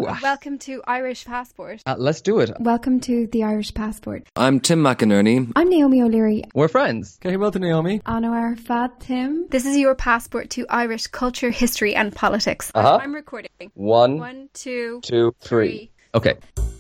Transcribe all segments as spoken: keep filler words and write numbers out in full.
Welcome to Irish Passport. Uh, let's do it. Welcome to the Irish Passport. I'm Tim McInerney. I'm Naomi O'Leary. We're friends. Okay, well to Naomi. Anwar Fad Tim. This is your passport to Irish culture, history and politics. Uh-huh. I'm recording. One, One, two, two, three. three. Okay.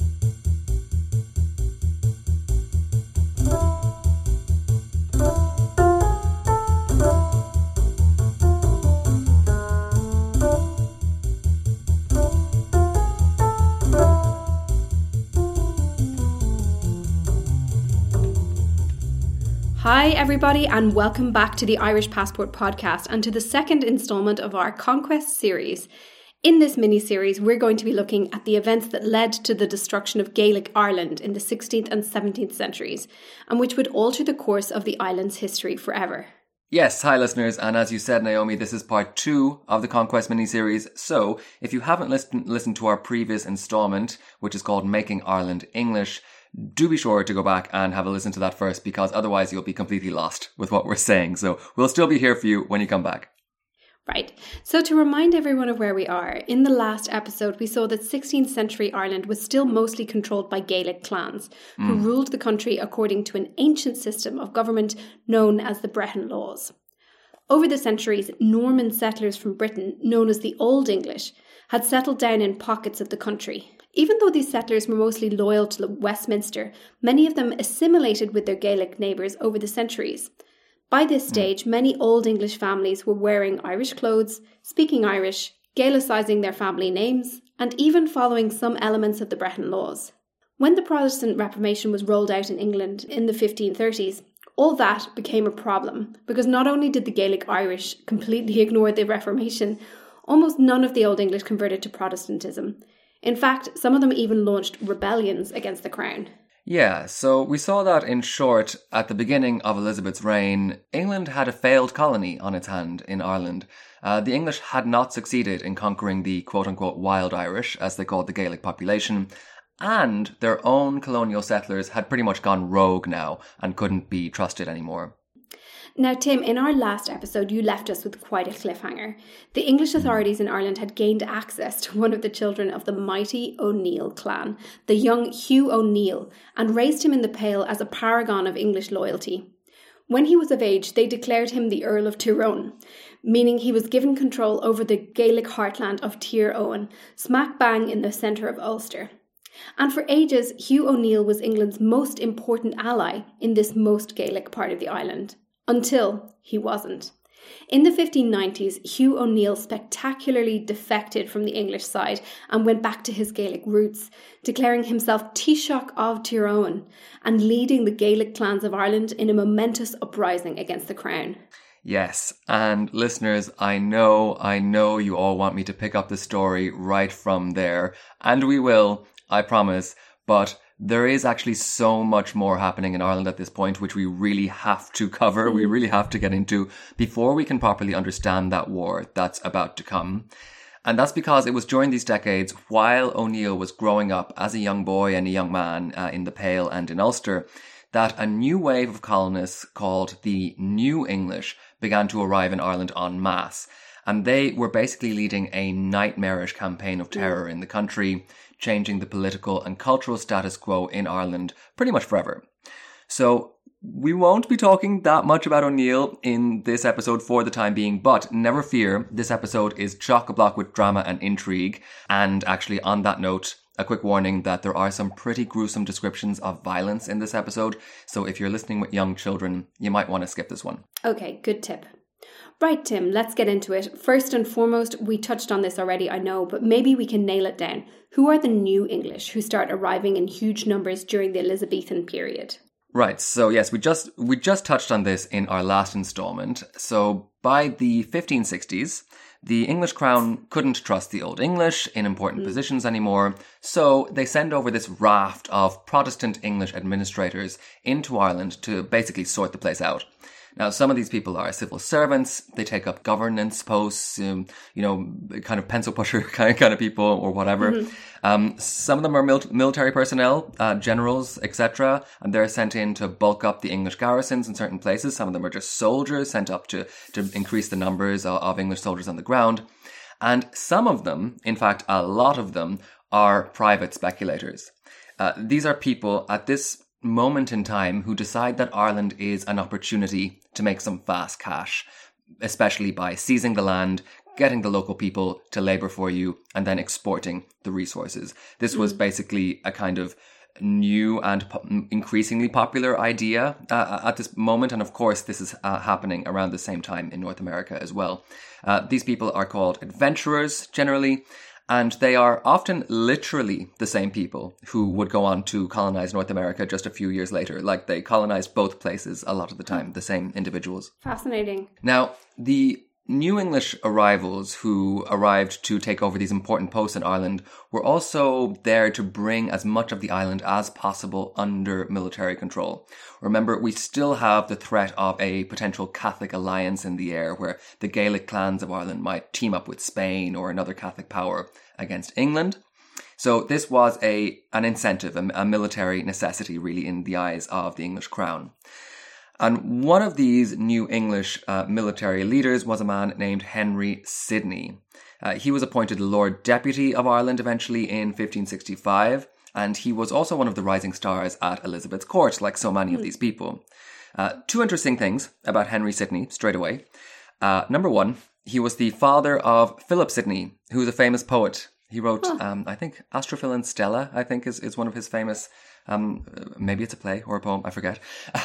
Hi everybody and welcome back to the Irish Passport podcast and to the second instalment of our Conquest series. In this mini-series we're going to be looking at the events that led to the destruction of Gaelic Ireland in the sixteenth and seventeenth centuries and which would alter the course of the island's history forever. Yes, hi listeners, and as you said, Naomi, this is part two of the Conquest mini-series. So, if you haven't listened listened to our previous instalment, which is called Making Ireland English, do be sure to go back and have a listen to that first, because otherwise you'll be completely lost with what we're saying. So we'll still be here for you when you come back. Right. So to remind everyone of where we are, in the last episode we saw that sixteenth century Ireland was still mostly controlled by Gaelic clans, mm. who ruled the country according to an ancient system of government known as the Brehon Laws. Over the centuries, Norman settlers from Britain, known as the Old English, had settled down in pockets of the country. Even though these settlers were mostly loyal to Westminster, many of them assimilated with their Gaelic neighbours over the centuries. By this stage, many Old English families were wearing Irish clothes, speaking Irish, Gaelicising their family names, and even following some elements of the Brehon Laws. When the Protestant Reformation was rolled out in England in the fifteen thirties, all that became a problem, because not only did the Gaelic Irish completely ignore the Reformation, almost none of the Old English converted to Protestantism. In fact, some of them even launched rebellions against the crown. Yeah, so we saw that in short at the beginning of Elizabeth's reign. England had a failed colony on its hand in Ireland. Uh, the English had not succeeded in conquering the quote-unquote wild Irish, as they called the Gaelic population, and their own colonial settlers had pretty much gone rogue now and couldn't be trusted anymore. Now, Tim, in our last episode, you left us with quite a cliffhanger. The English authorities in Ireland had gained access to one of the children of the mighty O'Neill clan, the young Hugh O'Neill, and raised him in the Pale as a paragon of English loyalty. When he was of age, they declared him the Earl of Tyrone, meaning he was given control over the Gaelic heartland of Tir Owen, smack bang in the centre of Ulster. And for ages, Hugh O'Neill was England's most important ally in this most Gaelic part of the island. Until he wasn't. In the fifteen nineties, Hugh O'Neill spectacularly defected from the English side and went back to his Gaelic roots, declaring himself Taoiseach of Tyrone and leading the Gaelic clans of Ireland in a momentous uprising against the crown. Yes, and listeners, I know, I know you all want me to pick up the story right from there, and we will, I promise, but there is actually so much more happening in Ireland at this point, which we really have to cover, we really have to get into before we can properly understand that war that's about to come. And that's because it was during these decades, while O'Neill was growing up as a young boy and a young man uh, in the Pale and in Ulster, that a new wave of colonists called the New English began to arrive in Ireland en masse. And they were basically leading a nightmarish campaign of terror in the country, changing the political and cultural status quo in Ireland pretty much forever. So we won't be talking that much about O'Neill in this episode for the time being, but never fear, this episode is chock-a-block with drama and intrigue. And actually, on that note, a quick warning that there are some pretty gruesome descriptions of violence in this episode. So if you're listening with young children, you might want to skip this one. Okay, good tip. Right, Tim, let's get into it. First and foremost, we touched on this already, I know, but maybe we can nail it down. Who are the New English who start arriving in huge numbers during the Elizabethan period? Right, so yes, we just we just touched on this in our last instalment. So by the fifteen sixties, the English crown couldn't trust the Old English in important mm. positions anymore, so they send over this raft of Protestant English administrators into Ireland to basically sort the place out. Now, some of these people are civil servants. They take up governance posts, um, you know, kind of pencil pusher kind of, kind of people or whatever. Mm-hmm. Um, some of them are mil- military personnel, uh, generals, et cetera. And they're sent in to bulk up the English garrisons in certain places. Some of them are just soldiers sent up to, to increase the numbers of, of English soldiers on the ground. And some of them, in fact, a lot of them, are private speculators. Uh, these are people at this moment in time who decide that Ireland is an opportunity to make some fast cash, especially by seizing the land, getting the local people to labour for you, and then exporting the resources. This was basically a kind of new and po- increasingly popular idea uh, at this moment. And of course, this is uh, happening around the same time in North America as well. Uh, these people are called adventurers generally, and they are often literally the same people who would go on to colonize North America just a few years later. Like they colonized both places a lot of the time, the same individuals. Fascinating. Now, the New English arrivals who arrived to take over these important posts in Ireland were also there to bring as much of the island as possible under military control. Remember, we still have the threat of a potential Catholic alliance in the air where the Gaelic clans of Ireland might team up with Spain or another Catholic power against England. So this was a an incentive, a, a military necessity really in the eyes of the English crown. And one of these New English uh, military leaders was a man named Henry Sidney. Uh, he was appointed Lord Deputy of Ireland eventually in fifteen sixty-five, and he was also one of the rising stars at Elizabeth's court, like so many of these people. Uh, two interesting things about Henry Sidney, straight away. Uh, number one, he was the father of Philip Sidney, who's a famous poet. He wrote, oh. um, I think, Astrophil and Stella, I think, is, is one of his famous... Um, maybe it's a play or a poem, I forget.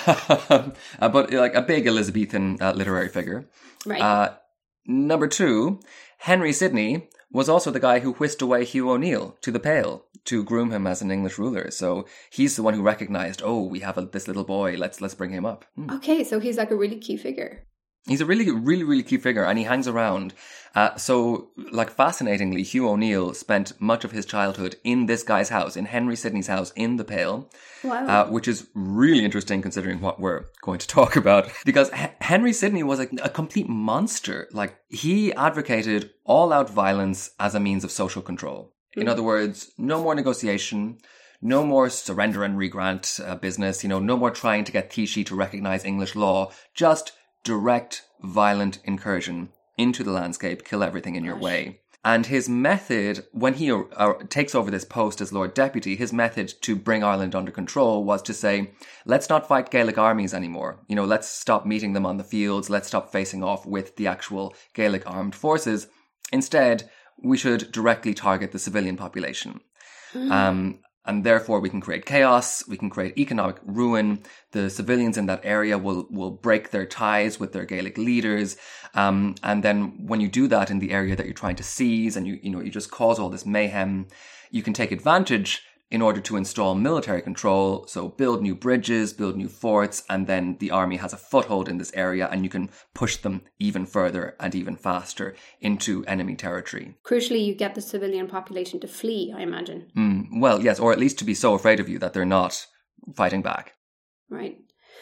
uh, but like a big Elizabethan uh, literary figure. Right. Uh, number two, Henry Sidney was also the guy who whisked away Hugh O'Neill to the Pale to groom him as an English ruler. So he's the one who recognized, oh, we have a, this little boy, let's let's bring him up. Hmm. Okay, so he's like a really key figure. He's a really, really, really key figure, and he hangs around. Uh, so, like, fascinatingly, Hugh O'Neill spent much of his childhood in this guy's house, in Henry Sidney's house in the Pale. Wow. Uh, which is really interesting considering what we're going to talk about. Because H- Henry Sidney was a, a complete monster. Like, he advocated all-out violence as a means of social control. Mm. In other words, no more negotiation, no more surrender and regrant uh, business, you know, no more trying to get Taoiseach to recognize English law, just direct, violent incursion into the landscape, kill everything in your way. And his method, when he uh, takes over this post as Lord Deputy, his method to bring Ireland under control was to say, let's not fight Gaelic armies anymore. You know, let's stop meeting them on the fields. Let's stop facing off with the actual Gaelic armed forces. Instead, we should directly target the civilian population. Mm. Um, And therefore, we can create chaos, we can create economic ruin. The civilians in that area will, will break their ties with their Gaelic leaders. Um, and then when you do that in the area that you're trying to seize and you, you know, you just cause all this mayhem, you can take advantage in order to install military control. So build new bridges, build new forts, and then the army has a foothold in this area and you can push them even further and even faster into enemy territory. Crucially, you get the civilian population to flee, I imagine. Mm, well, yes, or at least to be so afraid of you that they're not fighting back. Right.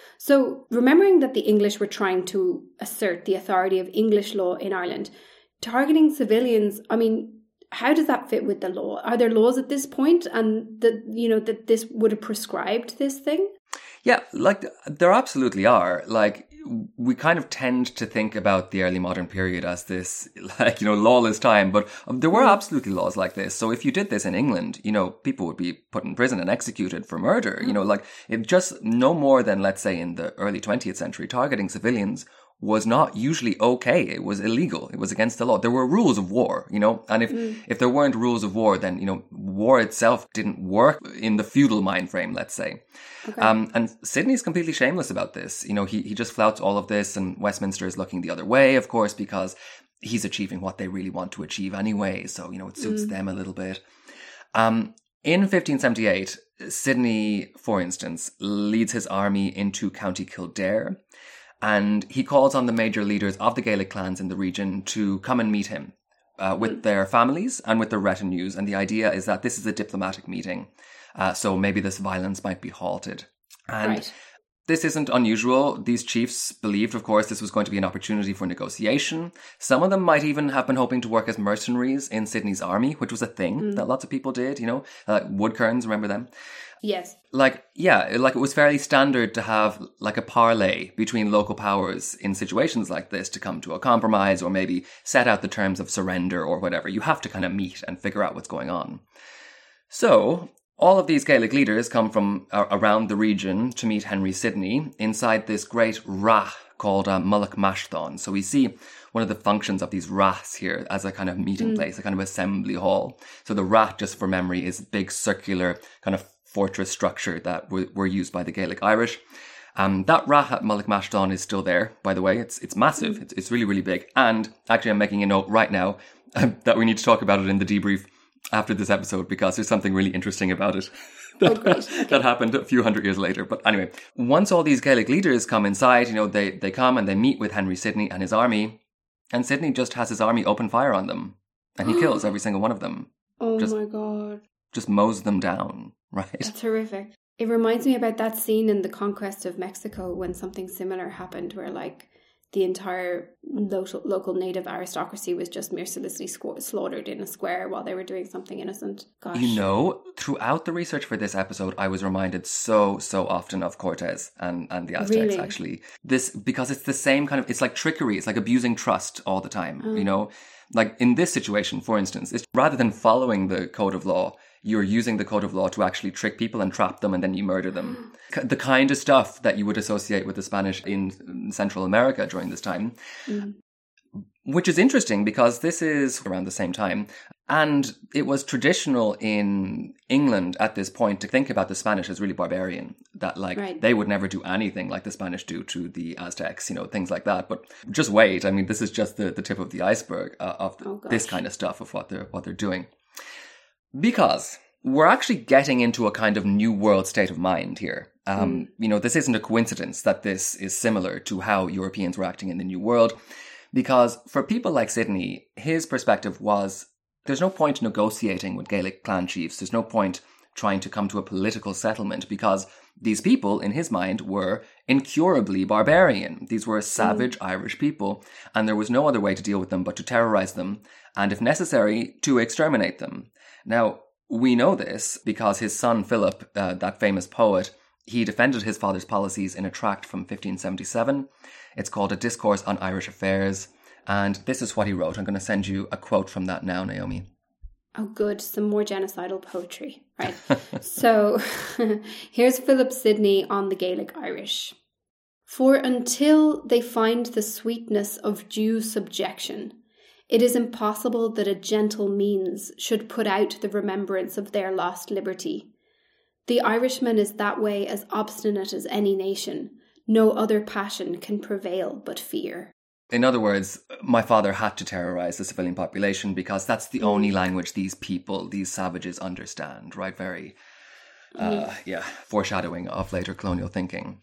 So remembering that the English were trying to assert the authority of English law in Ireland, targeting civilians, I mean, how does that fit with the law? Are there laws at this point and that, you know, that this would have prescribed this thing? Yeah, like there absolutely are. Like we kind of tend to think about the early modern period as this, like, you know, lawless time, but there were absolutely laws like this. So if you did this in England, you know, people would be put in prison and executed for murder. You know, like it just no more than, let's say, in the early twentieth century, targeting civilians was not usually okay. It was illegal. It was against the law. There were rules of war, you know, and if, mm. if there weren't rules of war, then, you know, war itself didn't work in the feudal mind frame, let's say. Okay. Um, and Sidney's completely shameless about this. You know, he, he just flouts all of this, and Westminster is looking the other way, of course, because he's achieving what they really want to achieve anyway. So, you know, it suits mm. them a little bit. Um, in fifteen seventy-eight, Sidney, for instance, leads his army into County Kildare. And he calls on the major leaders of the Gaelic clans in the region to come and meet him uh, with mm. their families and with their retinues. And the idea is that this is a diplomatic meeting. Uh, so maybe this violence might be halted. And right. This isn't unusual. These chiefs believed, of course, this was going to be an opportunity for negotiation. Some of them might even have been hoping to work as mercenaries in Sidney's army, which was a thing mm. that lots of people did, you know, uh, Woodkerns, remember them? Yes. Like, yeah, like it was fairly standard to have like a parley between local powers in situations like this to come to a compromise or maybe set out the terms of surrender or whatever. You have to kind of meet and figure out what's going on. So all of these Gaelic leaders come from uh, around the region to meet Henry Sidney inside this great rath called uh, Mullaghmashton. Mashton. So we see one of the functions of these raths here as a kind of meeting mm. place, a kind of assembly hall. So the rath, just for memory, is a big circular kind of fortress structure that were, were used by the Gaelic Irish. Um, that rath at Mullaghmashton is still there, by the way. It's it's massive. It's, it's really, really big. And actually, I'm making a note right now um, that we need to talk about it in the debrief after this episode, because there's something really interesting about it that, oh, great. Okay. that happened a few hundred years later. But anyway, once all these Gaelic leaders come inside, you know, they, they come and they meet with Henry Sidney and his army, and Sidney just has his army open fire on them, and he kills every single one of them. Oh just, my God. Just mows them down, right? That's horrific. It reminds me about that scene in The Conquest of Mexico when something similar happened, where like the entire local, local native aristocracy was just mercilessly squ- slaughtered in a square while they were doing something innocent. Gosh. You know, throughout the research for this episode, I was reminded so, so often of Cortez and, and the Aztecs, really? actually. This, because it's the same kind of, it's like trickery. It's like abusing trust all the time, oh. you know? Like in this situation, for instance, it's rather than following the code of law, you're using the code of law to actually trick people and trap them and then you murder them. The kind of stuff that you would associate with the Spanish in Central America during this time. Mm. Which is interesting because this is around the same time. And it was traditional in England at this point to think about the Spanish as really barbarian. That like right. they would never do anything like the Spanish do to the Aztecs, you know, things like that. But just wait. I mean, this is just the, the tip of the iceberg uh, of the, oh, this kind of stuff of what they're what they're doing. Because we're actually getting into a kind of new world state of mind here. Um, mm. You know, this isn't a coincidence that this is similar to how Europeans were acting in the New World. Because for people like Sidney, his perspective was, there's no point negotiating with Gaelic clan chiefs. There's no point trying to come to a political settlement because these people, in his mind, were incurably barbarian. These were savage mm. Irish people, and there was no other way to deal with them but to terrorize them, and if necessary, to exterminate them. Now, we know this because his son Philip, uh, that famous poet, he defended his father's policies in a tract from fifteen seventy-seven. It's called A Discourse on Irish Affairs. And this is what he wrote. I'm going to send you a quote from that now, Naomi. Oh, good. Some more genocidal poetry. Right. So here's Philip Sidney on the Gaelic Irish. For until they find the sweetness of due subjection, it is impossible that a gentle means should put out the remembrance of their lost liberty. The Irishman is that way as obstinate as any nation. No other passion can prevail but fear. In other words, my father had to terrorize the civilian population because that's the only language these people, these savages understand, right? Very, uh, yeah, foreshadowing of later colonial thinking.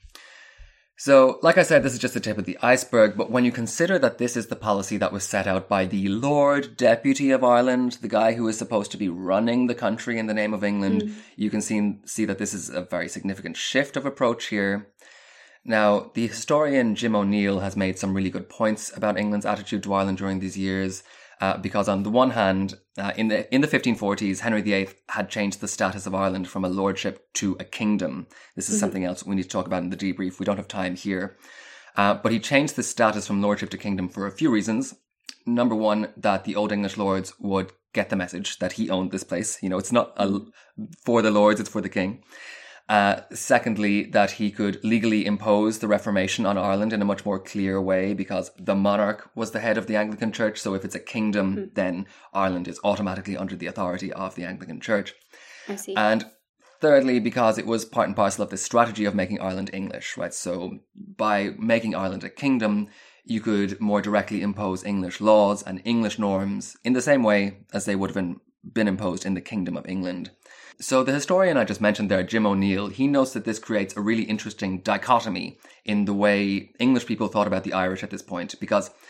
So, like I said, this is just the tip of the iceberg, but when you consider that this is the policy that was set out by the Lord Deputy of Ireland, the guy who is supposed to be running the country in the name of England, mm. you can see, see that this is a very significant shift of approach here. Now, the historian Jim O'Neill has made some really good points about England's attitude to Ireland during these years, uh, because on the one hand, uh, in the in the fifteen forties, Henry the Eighth had changed the status of Ireland from a lordship to a kingdom. This is mm-hmm. something else we need to talk about in the debrief. We don't have time here. Uh, but he changed the status from lordship to kingdom for a few reasons. Number one, that the Old English lords would get the message that he owned this place. You know, it's not a, for the lords, it's for the king. Uh, secondly, that he could legally impose the Reformation on Ireland in a much more clear way because the monarch was the head of the Anglican Church. So if it's a kingdom, mm. then Ireland is automatically under the authority of the Anglican Church. I see. And thirdly, because it was part and parcel of the strategy of making Ireland English, right? So by making Ireland a kingdom, you could more directly impose English laws and English norms in the same way as they would have been, been imposed in the Kingdom of England. So the historian I just mentioned there, Jim O'Neill, he notes that this creates a really interesting dichotomy in the way English people thought about the Irish at this point, because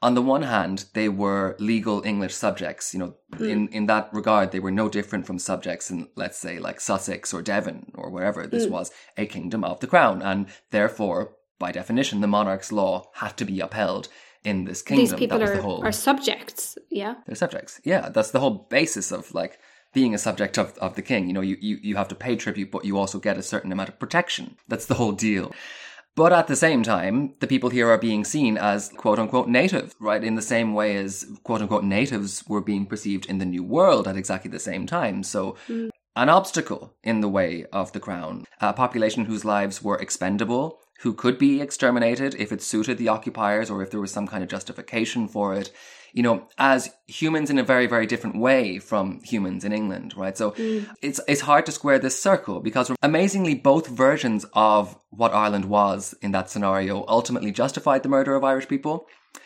on the one hand, they were legal English subjects. You know, mm. in, in that regard, they were no different from subjects in, let's say, like Sussex or Devon or wherever. This mm. was a kingdom of the crown. And therefore, by definition, the monarch's law had to be upheld in this kingdom. These people that was are, the whole, are subjects, yeah? They're subjects, yeah. That's the whole basis of, like, being a subject of, of the king. You know, you, you, you have to pay tribute, but you also get a certain amount of protection. That's the whole deal. But at the same time, the people here are being seen as quote-unquote native, right? In the same way as quote-unquote natives were being perceived in the New World at exactly the same time. So mm. an obstacle in the way of the crown. A population whose lives were expendable, who could be exterminated if it suited the occupiers or if there was some kind of justification for it. You know, as humans in a very, very different way from humans in England, right? So mm. it's it's hard to square this circle because amazingly both versions of what Ireland was in that scenario ultimately justified the murder of Irish people.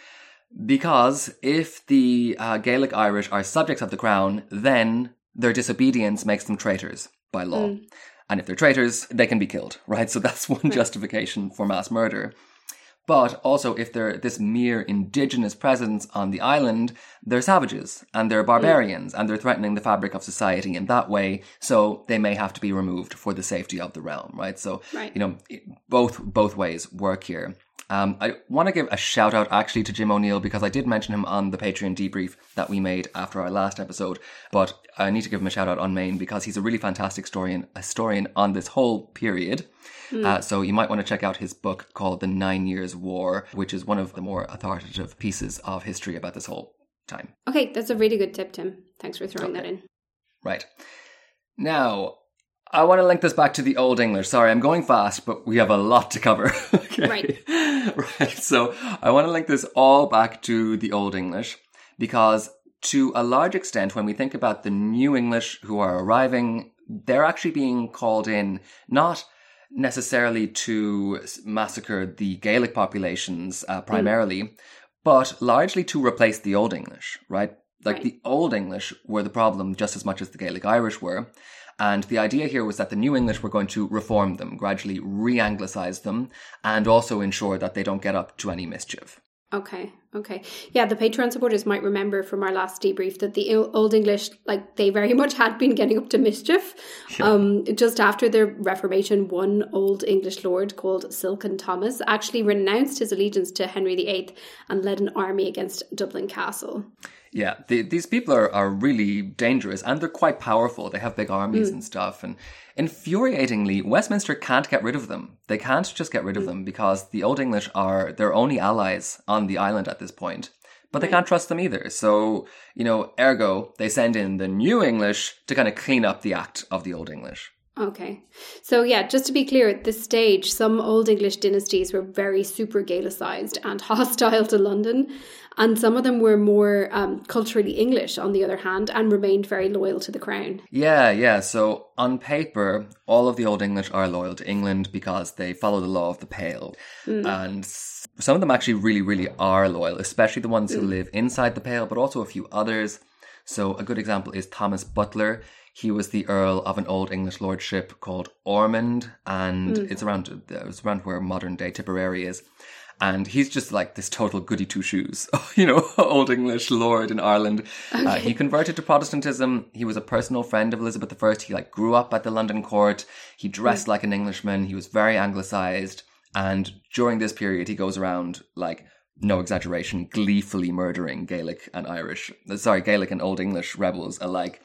Because if the uh, Gaelic Irish are subjects of the crown, then their disobedience makes them traitors by law. Mm. And if they're traitors, they can be killed, right? So that's one right. justification for mass murder. But also, if they're this mere indigenous presence on the island, they're savages and they're barbarians mm. and they're threatening the fabric of society in that way. So they may have to be removed for the safety of the realm, right? So, right. you know, both both ways work here. Um, I want to give a shout out actually to Jim O'Neill because I did mention him on the Patreon debrief that we made after our last episode. But I need to give him a shout out on main because he's a really fantastic historian, historian on this whole period. Mm. Uh, so you might want to check out his book called The Nine Years' War, which is one of the more authoritative pieces of history about this whole time. Okay, that's a really good tip, Tim. Thanks for throwing okay. that in. Right. Now, I want to link this back to the Old English. Sorry, I'm going fast, but we have a lot to cover. Okay. Right. Right. So I want to link this all back to the Old English because to a large extent, when we think about the New English who are arriving, they're actually being called in not necessarily to massacre the Gaelic populations uh, primarily, mm. but largely to replace the Old English, right? Like right. the Old English were the problem just as much as the Gaelic Irish were. And the idea here was that the New English were going to reform them, gradually re-Anglicize them, and also ensure that they don't get up to any mischief. Okay, okay. Yeah, the Patreon supporters might remember from our last debrief that the Old English, like, they very much had been getting up to mischief. Yeah. Um, just after the Reformation, one Old English lord called Silken Thomas actually renounced his allegiance to Henry the Eighth and led an army against Dublin Castle. Yeah, the, these people are, are really dangerous and they're quite powerful. They have big armies mm. and stuff. And infuriatingly, Westminster can't get rid of them. They can't just get rid of mm. them because the Old English are their only allies on the island at this point. But they right. can't trust them either. So, you know, ergo, they send in the New English to kind of clean up the act of the Old English. Okay. So yeah, just to be clear, at this stage, some Old English dynasties were very super Gaelicized and hostile to London. And some of them were more um, culturally English, on the other hand, and remained very loyal to the crown. Yeah, yeah. So on paper, all of the Old English are loyal to England because they follow the law of the Pale. Mm. And some of them actually really, really are loyal, especially the ones mm. who live inside the Pale, but also a few others. So a good example is Thomas Butler. He was the Earl of an Old English lordship called Ormond, and mm. it's around it's around where modern day Tipperary is. And he's just like this total goody two shoes, you know, Old English lord in Ireland. Okay. Uh, he converted to Protestantism. He was a personal friend of Elizabeth the First. He like grew up at the London court. He dressed mm. like an Englishman. He was very anglicized. And during this period, he goes around like, no exaggeration, gleefully murdering Gaelic and Irish, sorry, Gaelic and Old English rebels alike.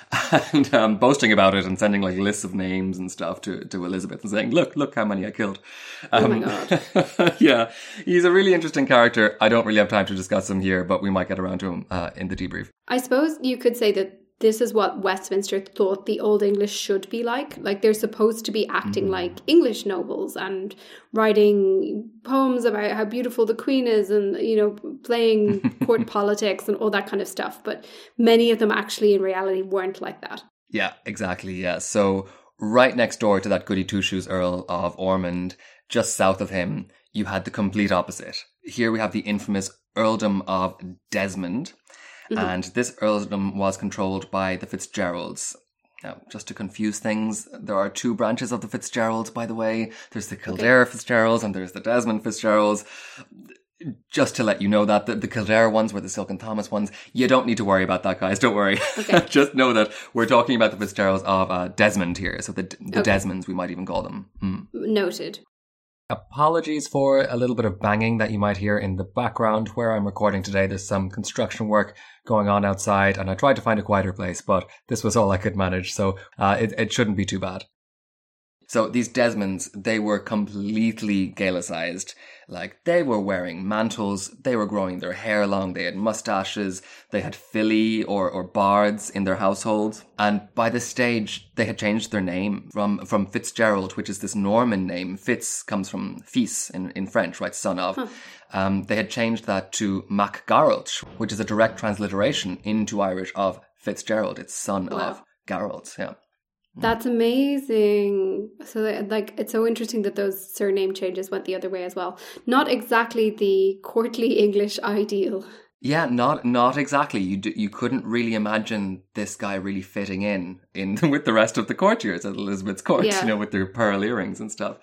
And um, boasting about it and sending like lists of names and stuff to, to Elizabeth and saying, look, look how many I killed. Um, oh my God. Yeah, he's a really interesting character. I don't really have time to discuss him here, but we might get around to him uh, in the debrief. I suppose you could say that this is what Westminster thought the Old English should be like. Like they're supposed to be acting mm. like English nobles and writing poems about how beautiful the Queen is and, you know, playing court politics and all that kind of stuff. But many of them actually in reality weren't like that. Yeah, exactly. Yeah. So right next door to that goody two-shoes Earl of Ormond, just south of him, you had the complete opposite. Here we have the infamous Earldom of Desmond. Mm-hmm. And this earldom was controlled by the Fitzgeralds. Now, just to confuse things, there are two branches of the Fitzgeralds, by the way. There's the Kildare okay. Fitzgeralds and there's the Desmond Fitzgeralds. just to let you know that the, the Kildare ones were the Silk and Thomas ones. You don't need to worry about that, guys. Don't worry. Okay. Just know that we're talking about the Fitzgeralds of uh, Desmond here. So the, the okay. Desmonds, we might even call them. Mm. Noted. Apologies for a little bit of banging that you might hear in the background where I'm recording today. There's some construction work going on outside, and I tried to find a quieter place, but this was all I could manage, so uh, it, it shouldn't be too bad. So these Desmonds, they were completely Gaelicized. Like, they were wearing mantles, they were growing their hair long, they had mustaches, they had filly or, or bards in their households. And by this stage, they had changed their name from, from Fitzgerald, which is this Norman name. Fitz comes from fils in, in French, right? Son of. Huh. Um, they had changed that to MacGaralt, which is a direct transliteration into Irish of Fitzgerald. It's son wow. of Garalt, yeah. That's amazing. So, like, it's so interesting that those surname changes went the other way as well. Not exactly the courtly English ideal. Yeah, not not exactly. You d- you couldn't really imagine this guy really fitting in in with the rest of the courtiers at Elizabeth's court, yeah. you know, with their pearl earrings and stuff.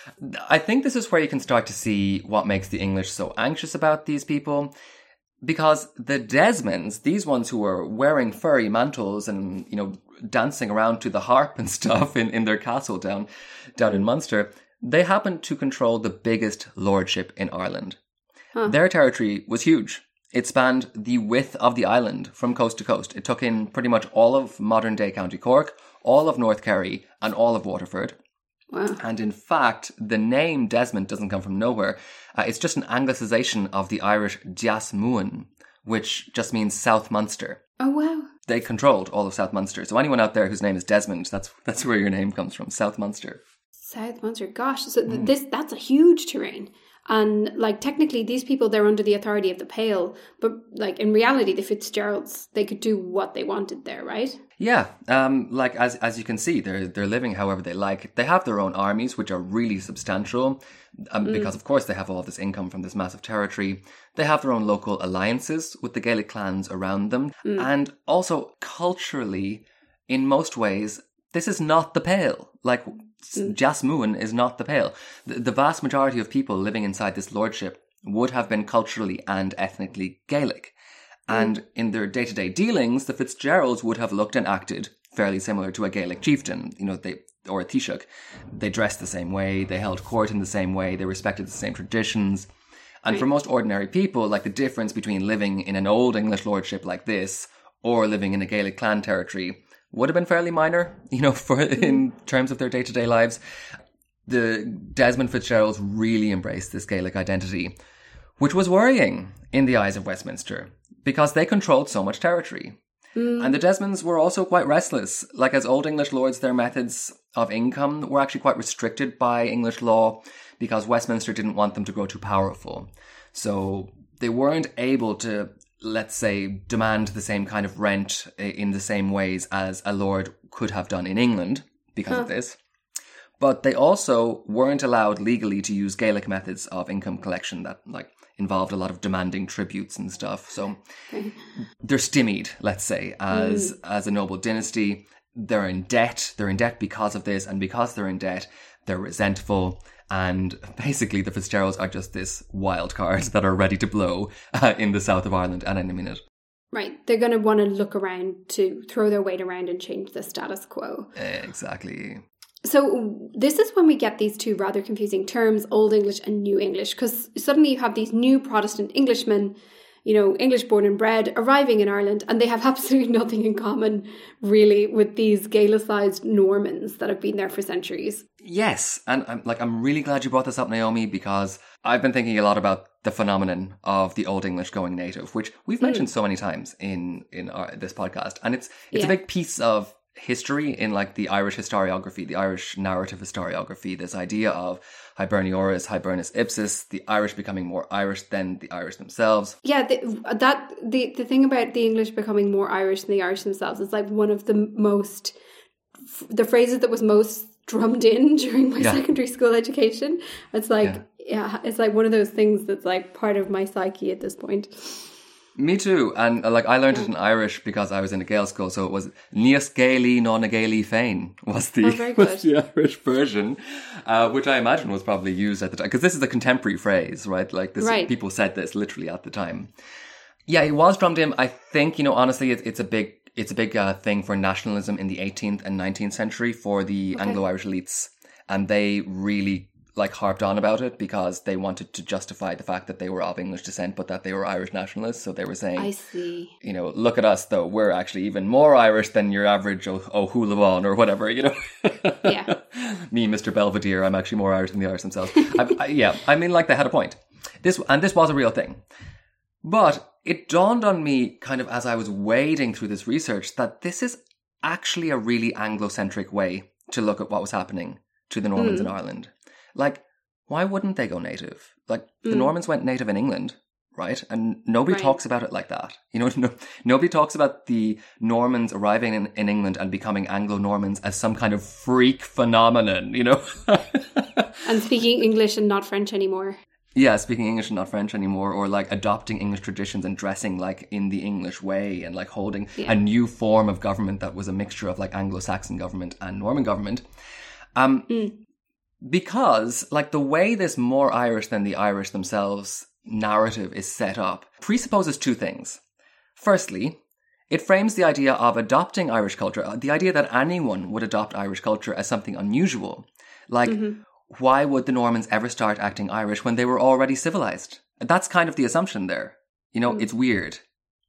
I think this is where you can start to see what makes the English so anxious about these people. Because the Desmonds, these ones who were wearing furry mantles and, you know, dancing around to the harp and stuff in, in their castle down, down in Munster, they happened to control the biggest lordship in Ireland. Huh. Their territory was huge. It spanned the width of the island from coast to coast. It took in pretty much all of modern-day County Cork, all of North Kerry, and all of Waterford. Wow. And in fact, the name Desmond doesn't come from nowhere. Uh, it's just an anglicisation of the Irish Deas Muin, which just means South Munster. Oh, wow. They controlled all of South Munster. So anyone out there whose name is Desmond, that's that's where your name comes from, South Munster. South Munster, gosh. So th- mm. this that's a huge terrain. And, like, technically, these people, they're under the authority of the Pale. But, like, in reality, the Fitzgeralds, they could do what they wanted there, right? Yeah. Um, like, as as you can see, they're they're living however they like. They have their own armies, which are really substantial. Um, mm. Because, of course, they have all this income from this massive territory. They have their own local alliances with the Gaelic clans around them. Mm. And also, culturally, in most ways, this is not the Pale. Like, mm. Deas Muin is not the Pale. The, the vast majority of people living inside this lordship would have been culturally and ethnically Gaelic. Mm. And in their day-to-day dealings, the Fitzgeralds would have looked and acted fairly similar to a Gaelic chieftain, you know, they or a Taoiseach. They dressed the same way, they held court in the same way, they respected the same traditions. And right. for most ordinary people, like, the difference between living in an old English lordship like this or living in a Gaelic clan territory would have been fairly minor, you know, for in terms of their day-to-day lives. The Desmond Fitzgeralds really embraced this Gaelic identity, which was worrying in the eyes of Westminster, because they controlled so much territory. Mm. And the Desmonds were also quite restless. Like, as Old English lords, their methods of income were actually quite restricted by English law, because Westminster didn't want them to grow too powerful. So they weren't able to, let's say, demand the same kind of rent in the same ways as a lord could have done in England because huh. of this. But they also weren't allowed legally to use Gaelic methods of income collection that, like, involved a lot of demanding tributes and stuff. So they're stymied, let's say, as mm. as a noble dynasty. They're in debt. They're in debt because of this. And because they're in debt, they're resentful. And basically, the Fitzgeralds are just this wild card that are ready to blow uh, in the south of Ireland at any minute. Right. They're going to want to look around to throw their weight around and change the status quo. Exactly. So this is when we get these two rather confusing terms, Old English and New English, because suddenly you have these new Protestant Englishmen, you know, English born and bred, arriving in Ireland, and they have absolutely nothing in common, really, with these Gaelicized Normans that have been there for centuries. Yes, and I'm like I'm really glad you brought this up, Naomi, because I've been thinking a lot about the phenomenon of the Old English going native, which we've mentioned mm. so many times in in our, this podcast, and it's it's yeah. a big piece of history in, like, the Irish historiography, the Irish narrative historiography, this idea of Hiberniorus, Hibernus Ipsis, the Irish becoming more Irish than the Irish themselves. Yeah, the, that the, the thing about the English becoming more Irish than the Irish themselves is, like, one of the most, the phrases that was most drummed in during my yeah. secondary school education. It's like, yeah. yeah, it's like one of those things that's, like, part of my psyche at this point. Me too. And uh, like I learned it in Irish because I was in a Gael school, so it was Níos Gaeli ná na Gaeli féin was the, oh, very was the Irish version, uh, which I imagine was probably used at the time. Because this is a contemporary phrase, right? Like this, right. people said this literally at the time. Yeah, it was drummed in. I think, you know, honestly, it, it's a big, it's a big uh, thing for nationalism in the eighteenth and nineteenth century for the okay. Anglo-Irish elites. And they really like harped on about it because they wanted to justify the fact that they were of English descent, but that they were Irish nationalists. So they were saying, I see. You know, look at us though. We're actually even more Irish than your average O'Hulawan or whatever, you know. Yeah. Me, Mister Belvedere, I'm actually more Irish than the Irish themselves. I, I, yeah. I mean, like they had a point. This, and this was a real thing. But it dawned on me kind of as I was wading through this research that this is actually a really Anglo-centric way to look at what was happening to the Normans mm. in Ireland. Like, why wouldn't they go native? Like, the mm. Normans went native in England, right? And nobody right. talks about it like that. You know, no, nobody talks about the Normans arriving in, in England and becoming Anglo-Normans as some kind of freak phenomenon, you know? And speaking English and not French anymore. Yeah, speaking English and not French anymore, or like adopting English traditions and dressing like in the English way and like holding yeah. a new form of government that was a mixture of like Anglo-Saxon government and Norman government. Um, mm. Because like the way this more Irish than the Irish themselves narrative is set up presupposes two things. Firstly, it frames the idea of adopting Irish culture, the idea that anyone would adopt Irish culture as something unusual. Like, mm-hmm. why would the Normans ever start acting Irish when they were already civilized? That's kind of the assumption there. You know, mm. it's weird.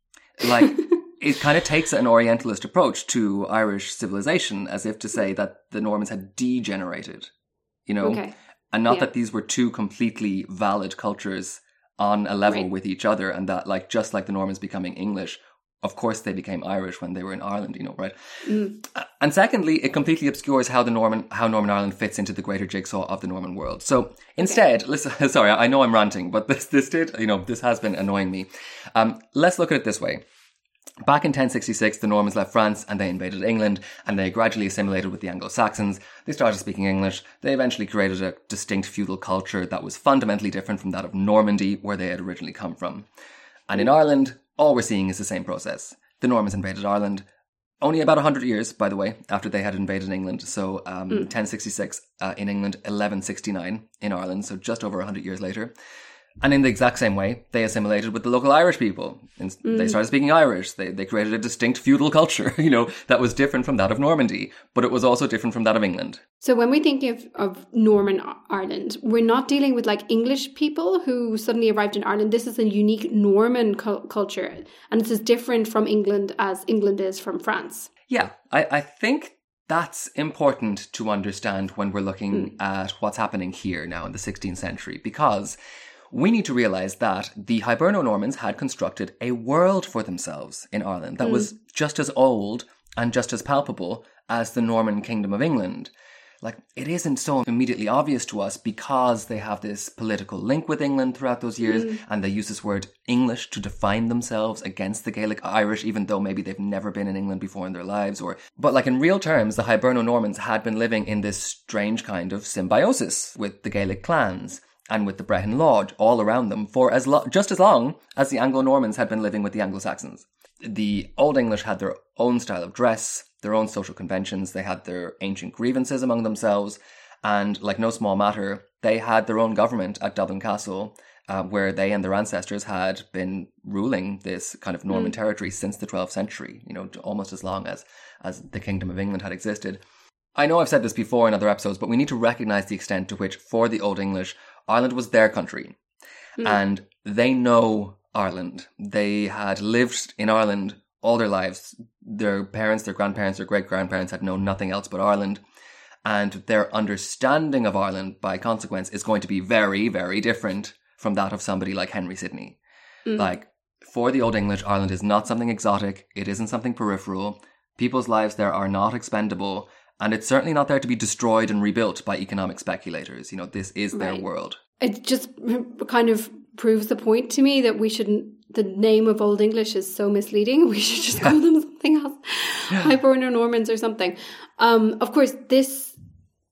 Like, it kind of takes an Orientalist approach to Irish civilization as if to say that the Normans had degenerated, you know, okay. and not yeah. that these were two completely valid cultures on a level right. with each other, and that, like, just like the Normans becoming English, of course they became Irish when they were in Ireland, you know, right? Mm. And secondly, it completely obscures how the Norman, how Norman Ireland fits into the greater jigsaw of the Norman world. So instead, okay. listen, sorry, I know I'm ranting, but this, this did, you know, this has been annoying me. Um, let's look at it this way. Back in ten sixty-six, the Normans left France and they invaded England, and they gradually assimilated with the Anglo-Saxons. They started speaking English. They eventually created a distinct feudal culture that was fundamentally different from that of Normandy, where they had originally come from. And in Ireland, all we're seeing is the same process. The Normans invaded Ireland only about one hundred years, by the way, after they had invaded England. So um, mm. ten sixty-six uh, in England, eleven sixty-nine in Ireland, so just over one hundred years later. And in the exact same way, they assimilated with the local Irish people. And mm. They started speaking Irish. They they created a distinct feudal culture, you know, that was different from that of Normandy, but it was also different from that of England. So when we think of, of Norman Ireland, we're not dealing with like English people who suddenly arrived in Ireland. This is a unique Norman cu- culture, and it's as different from England as England is from France. Yeah, I, I think that's important to understand when we're looking mm. at what's happening here now in the sixteenth century, because we need to realise that the Hiberno-Normans had constructed a world for themselves in Ireland that mm. was just as old and just as palpable as the Norman Kingdom of England. Like, it isn't so immediately obvious to us because they have this political link with England throughout those years, mm. and they use this word English to define themselves against the Gaelic Irish, even though maybe they've never been in England before in their lives. Or, but like in real terms, the Hiberno-Normans had been living in this strange kind of symbiosis with the Gaelic clans and with the Brehon Lord all around them for as lo- just as long as the Anglo-Normans had been living with the Anglo-Saxons. The Old English had their own style of dress, their own social conventions, they had their ancient grievances among themselves, and like no small matter, they had their own government at Dublin Castle, uh, where they and their ancestors had been ruling this kind of Norman mm. territory since the twelfth century, you know, almost as long as, as the Kingdom of England had existed. I know I've said this before in other episodes, but we need to recognise the extent to which, for the Old English, Ireland was their country. Mm. And they know Ireland. They had lived in Ireland all their lives. Their parents, their grandparents, their great-grandparents had known nothing else but Ireland. And their understanding of Ireland, by consequence, is going to be very, very different from that of somebody like Henry Sidney. Mm. Like, for the Old English, Ireland is not something exotic. It isn't something peripheral. People's lives there are not expendable. And it's certainly not there to be destroyed and rebuilt by economic speculators. You know, this is their right. world. It just kind of proves the point to me that we shouldn't, the name of Old English is so misleading. We should just call them something else. Yeah. Hiberno-Normans or something. Um, of course, this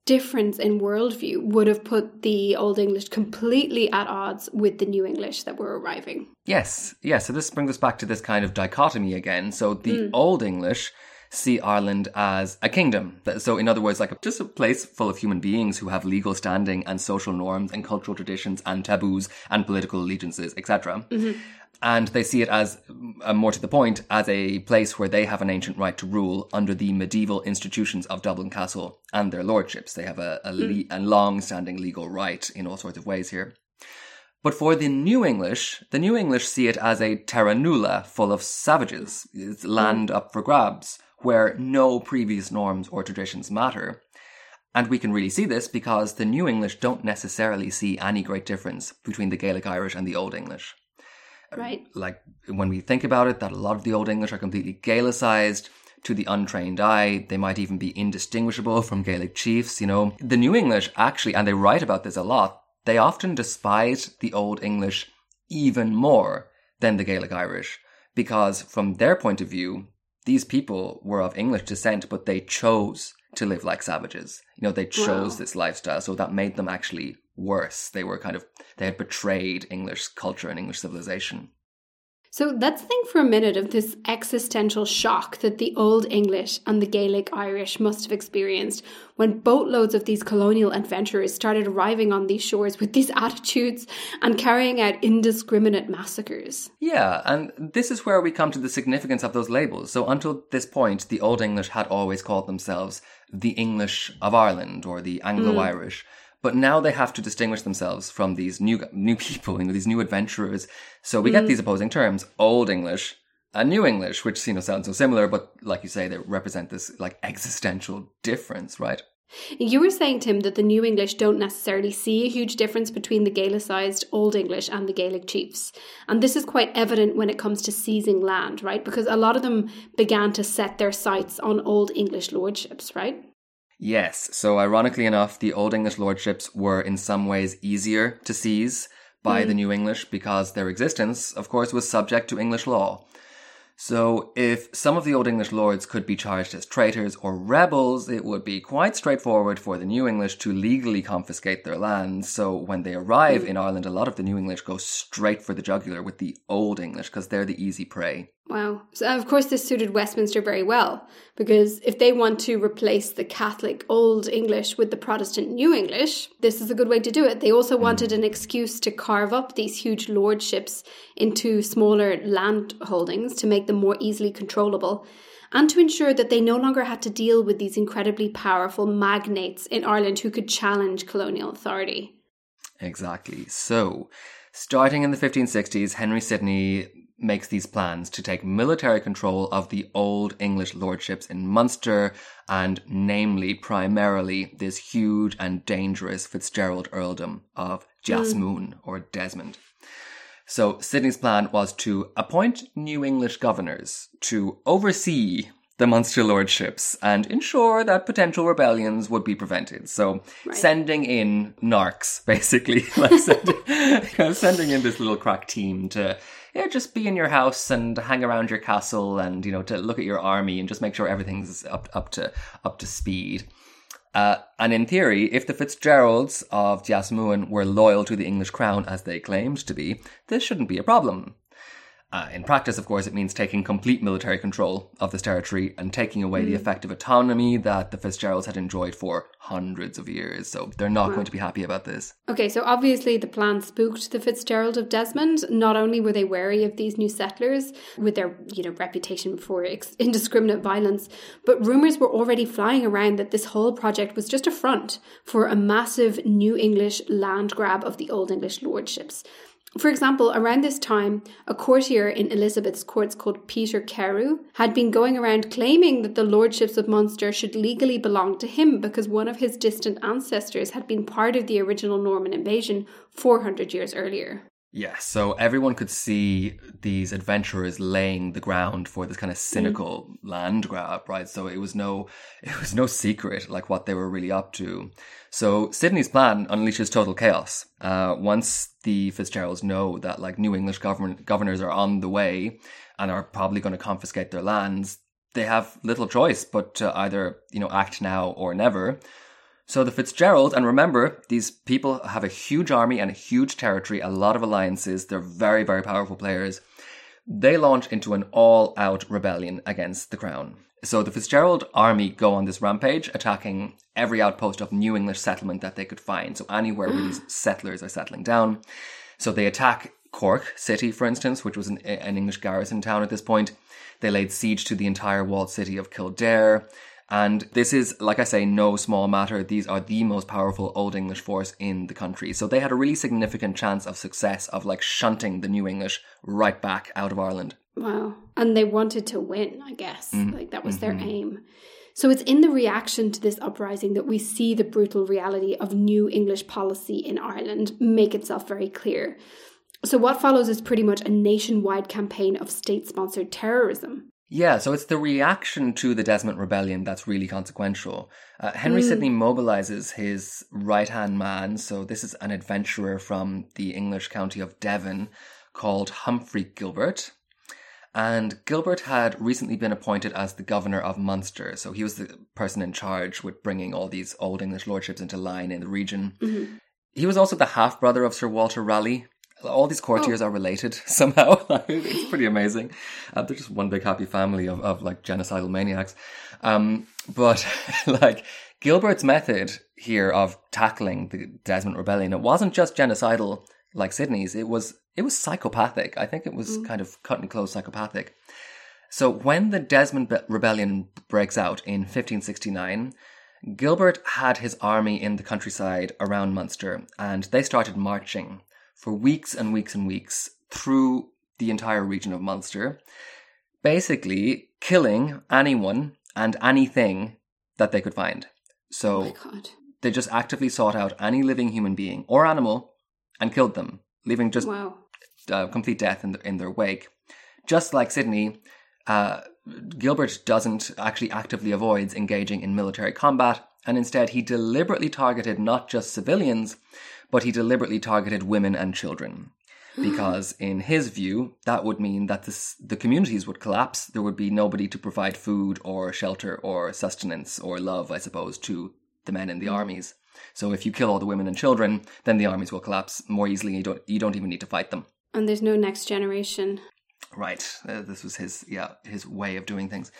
difference in worldview would have put the Old English completely at odds with the New English that were arriving. Yes, yes. So this brings us back to this kind of dichotomy again. So the Mm. Old English see Ireland as a kingdom. So in other words, like a, just a place full of human beings who have legal standing and social norms and cultural traditions and taboos and political allegiances, et cetera. Mm-hmm. And they see it as, uh, more to the point, as a place where they have an ancient right to rule under the medieval institutions of Dublin Castle and their lordships. They have a, a, le- a long-standing legal right in all sorts of ways here. But for the New English, the New English see it as a terra nulla full of savages. It's land up for grabs, where no previous norms or traditions matter. And we can really see this because the New English don't necessarily see any great difference between the Gaelic Irish and the Old English. Right. Like, when we think about it, that a lot of the Old English are completely Gaelicized. To the untrained eye, they might even be indistinguishable from Gaelic chiefs, you know. The New English actually, and they write about this a lot, they often despise the Old English even more than the Gaelic Irish, because from their point of view, these people were of English descent, but they chose to live like savages. You know, they chose Wow. this lifestyle, so that made them actually worse. They were kind of, they had betrayed English culture and English civilization. So let's think for a minute of this existential shock that the Old English and the Gaelic Irish must have experienced when boatloads of these colonial adventurers started arriving on these shores with these attitudes and carrying out indiscriminate massacres. Yeah, and this is where we come to the significance of those labels. So until this point, the Old English had always called themselves the English of Ireland or the Anglo-Irish. Mm. But now they have to distinguish themselves from these new new people, you know, these new adventurers. So we mm. get these opposing terms, Old English and New English, which, you know, sound so similar, but like you say, they represent this like existential difference, right? You were saying, Tim, that the New English don't necessarily see a huge difference between the Gaelicized Old English and the Gaelic chiefs. And this is quite evident when it comes to seizing land, right? Because a lot of them began to set their sights on Old English lordships, right? Yes, so ironically enough, the Old English lordships were in some ways easier to seize by mm. the New English because their existence, of course, was subject to English law. So if some of the Old English lords could be charged as traitors or rebels, it would be quite straightforward for the New English to legally confiscate their lands. So when they arrive mm. in Ireland, a lot of the New English go straight for the jugular with the Old English because they're the easy prey. Wow. So, of course, this suited Westminster very well, because if they want to replace the Catholic Old English with the Protestant New English, this is a good way to do it. They also wanted an excuse to carve up these huge lordships into smaller land holdings to make them more easily controllable, and to ensure that they no longer had to deal with these incredibly powerful magnates in Ireland who could challenge colonial authority. Exactly. So, starting in the fifteen sixties, Henry Sidney makes these plans to take military control of the Old English lordships in Munster, and namely, primarily, this huge and dangerous Fitzgerald earldom of Jasmine mm. or Desmond. So Sidney's plan was to appoint New English governors to oversee the Munster lordships and ensure that potential rebellions would be prevented. So right. sending in narcs, basically, like sending, you know, sending in this little crack team to yeah, just be in your house and hang around your castle and, you know, to look at your army and just make sure everything's up up to up to speed. Uh, and in theory, if the Fitzgeralds of Jasmine were loyal to the English crown as they claimed to be, this shouldn't be a problem. Uh, in practice, of course, it means taking complete military control of this territory and taking away mm. the effective autonomy that the Fitzgeralds had enjoyed for hundreds of years. So they're not wow. going to be happy about this. Okay, so obviously the plan spooked the Fitzgerald of Desmond. Not only were they wary of these new settlers with their, you know, reputation for ex- indiscriminate violence, but rumours were already flying around that this whole project was just a front for a massive New English land grab of the Old English lordships. For example, around this time, a courtier in Elizabeth's courts called Peter Carew had been going around claiming that the lordships of Munster should legally belong to him because one of his distant ancestors had been part of the original Norman invasion four hundred years earlier. Yeah, so everyone could see these adventurers laying the ground for this kind of cynical mm. land grab, right? So it was no, it was no secret like what they were really up to. So Sidney's plan unleashes total chaos. Uh, once the Fitzgeralds know that like New English government governors are on the way and are probably going to confiscate their lands, they have little choice but to either, you know, act now or never. So the Fitzgerald, and remember, these people have a huge army and a huge territory, a lot of alliances. They're very, very powerful players. They launch into an all-out rebellion against the crown. So the Fitzgerald army go on this rampage, attacking every outpost of New English settlement that they could find. So anywhere where these settlers are settling down. So they attack Cork City, for instance, which was an, an English garrison town at this point. They laid siege to the entire walled city of Kildare. And this is, like I say, no small matter. These are the most powerful Old English force in the country. So they had a really significant chance of success of like shunting the New English right back out of Ireland. Wow. And they wanted to win, I guess. Mm. Like that was mm-hmm. their aim. So it's in the reaction to this uprising that we see the brutal reality of New English policy in Ireland make itself very clear. So what follows is pretty much a nationwide campaign of state-sponsored terrorism. Yeah, so it's the reaction to the Desmond Rebellion that's really consequential. Uh, Henry mm. Sidney mobilises his right-hand man, so this is an adventurer from the English county of Devon called Humphrey Gilbert. And Gilbert had recently been appointed as the governor of Munster, so he was the person in charge with bringing all these Old English lordships into line in the region. Mm-hmm. He was also the half-brother of Sir Walter Raleigh. All these courtiers oh. are related somehow. It's pretty amazing. Uh, they're just one big happy family of, of like genocidal maniacs. Um, but like Gilbert's method here of tackling the Desmond Rebellion, it wasn't just genocidal like Sidney's. It was it was psychopathic. I think it was mm. kind of cut and close psychopathic. So when the Desmond Be- Rebellion breaks out in fifteen sixty-nine, Gilbert had his army in the countryside around Munster, and they started marching for weeks and weeks and weeks through the entire region of Munster, basically killing anyone and anything that they could find. So oh my God. They just actively sought out any living human being or animal and killed them, leaving just wow. uh, complete death in, the, in their wake. Just like Sidney, uh, Gilbert doesn't actually actively avoid engaging in military combat, and instead he deliberately targeted not just civilians, but he deliberately targeted women and children. Because in his view, that would mean that this, the communities would collapse. There would be nobody to provide food or shelter or sustenance or love, I suppose, to the men in the armies. So if you kill all the women and children, then the armies will collapse more easily. You don't, you don't even need to fight them. And there's no next generation. Right. Uh, this was his, yeah, his way of doing things.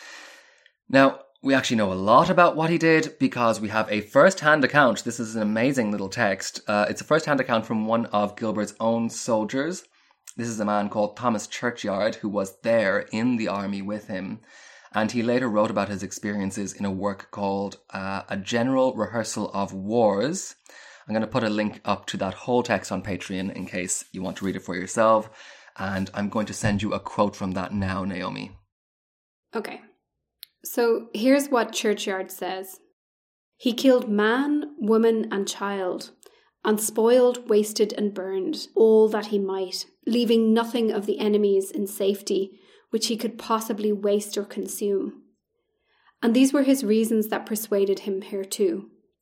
Now, we actually know a lot about what he did because we have a first-hand account. This is an amazing little text. Uh, it's a first-hand account from one of Gilbert's own soldiers. This is a man called Thomas Churchyard who was there in the army with him. And he later wrote about his experiences in a work called uh, A General Rehearsal of Wars. I'm going to put a link up to that whole text on Patreon in case you want to read it for yourself. And I'm going to send you a quote from that now, Naomi. Okay. So here's what Churchyard says. He killed man, woman and child, and spoiled, wasted and burned all that he might, leaving nothing of the enemies in safety which he could possibly waste or consume. And these were his reasons that persuaded him hereto.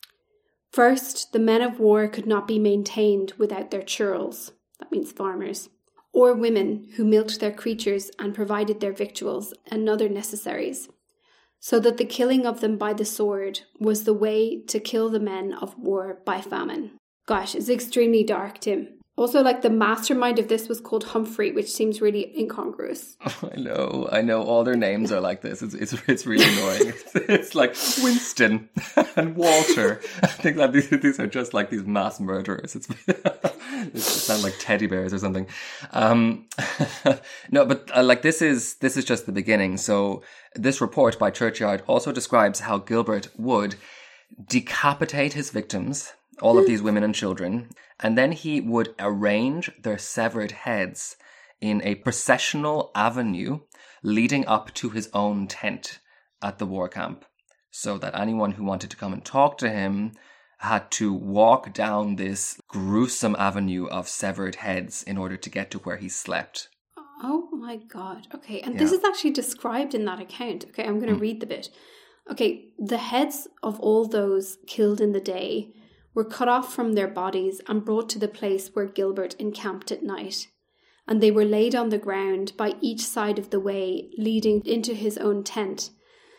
First, the men of war could not be maintained without their churls, that means farmers, or women who milked their creatures and provided their victuals and other necessaries, so that the killing of them by the sword was the way to kill the men of war by famine. Gosh, it's extremely dark, Tim. Also, like, the mastermind of this was called Humphrey, which seems really incongruous. Oh, I know, I know. All their names are like this. It's it's, it's really annoying. It's, it's like Winston and Walter. I think that these, these are just like these mass murderers. It's they sound like teddy bears or something. Um, no, but uh, like this is this is just the beginning. So this report by Churchyard also describes how Gilbert would decapitate his victims, all of these women and children, and then he would arrange their severed heads in a processional avenue leading up to his own tent at the war camp, so that anyone who wanted to come and talk to him had to walk down this gruesome avenue of severed heads in order to get to where he slept. Oh my God. Okay, and Yeah. this is actually described in that account. Okay, I'm going to Mm. read the bit. Okay, the heads of all those killed in the day were cut off from their bodies and brought to the place where Gilbert encamped at night, and they were laid on the ground by each side of the way leading into his own tent,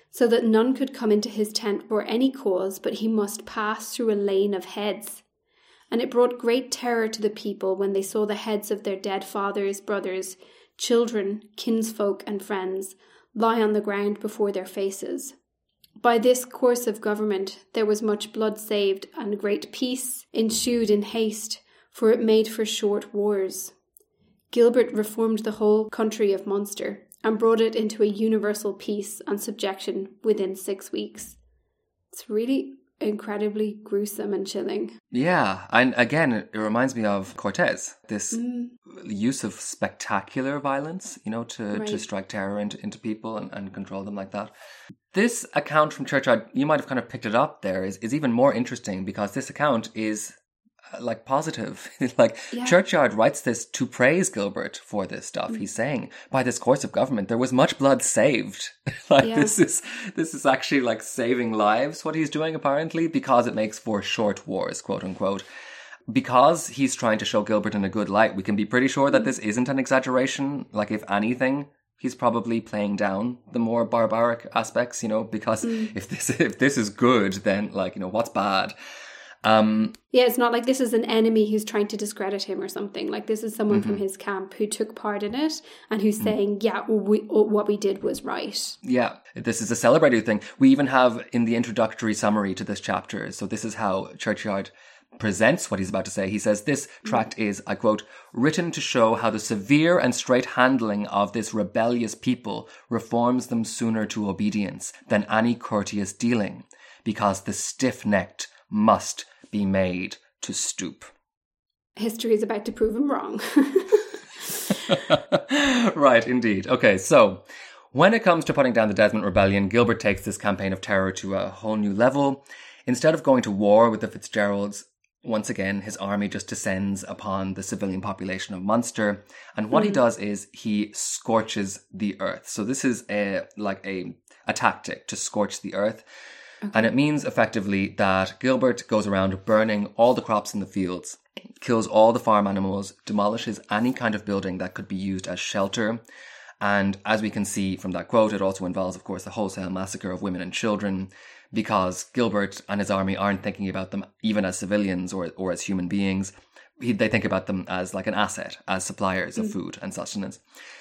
so that none could come into his tent for any cause, but he must pass through a lane of heads. And it brought great terror to the people when they saw the heads of their dead fathers, brothers, children, kinsfolk, and friends lie on the ground before their faces. By this course of government there was much blood saved, and great peace ensued in haste, for it made for short wars. Gilbert reformed the whole country of Munster, and brought it into a universal peace and subjection within six weeks. It's really incredibly gruesome and chilling. Yeah, and again, it reminds me of Cortez, this Mm. use of spectacular violence, you know, to, Right. to strike terror into, into people and, and control them like that. This account from Churchyard, you might have kind of picked it up there, is, is even more interesting because this account is uh, like positive. Like Yeah. Churchyard writes this to praise Gilbert for this stuff. Mm. He's saying, by this course of government, there was much blood saved. Like Yeah. this is this is actually like saving lives, what he's doing apparently, because it makes for short wars, quote unquote. Because he's trying to show Gilbert in a good light, we can be pretty sure that this isn't an exaggeration. Like if anything, he's probably playing down the more barbaric aspects, you know, because Mm. if this if this is good, then like, you know, what's bad? Um, Yeah, it's not like this is an enemy who's trying to discredit him or something. Like this is someone Mm-hmm. from his camp who took part in it and who's saying, yeah, we, what we did was right. Yeah, this is a celebrated thing. We even have in the introductory summary to this chapter. So this is how Churchyard presents what he's about to say. He says, this tract is, I quote, written to show how the severe and straight handling of this rebellious people reforms them sooner to obedience than any courteous dealing, because the stiff-necked must be made to stoop. History is about to prove him wrong. Right, indeed. Okay, so when it comes to putting down the Desmond Rebellion, Gilbert takes this campaign of terror to a whole new level. Instead of going to war with the Fitzgeralds, once again, his army just descends upon the civilian population of Munster. And what mm. he does is he scorches the earth. So this is a like a, a tactic to scorch the earth. Okay. And it means effectively that Gilbert goes around burning all the crops in the fields, kills all the farm animals, demolishes any kind of building that could be used as shelter. And as we can see from that quote, it also involves, of course, the wholesale massacre of women and children, because Gilbert and his army aren't thinking about them even as civilians or, or as human beings. He, they think about them as like an asset, as suppliers of mm. food and sustenance.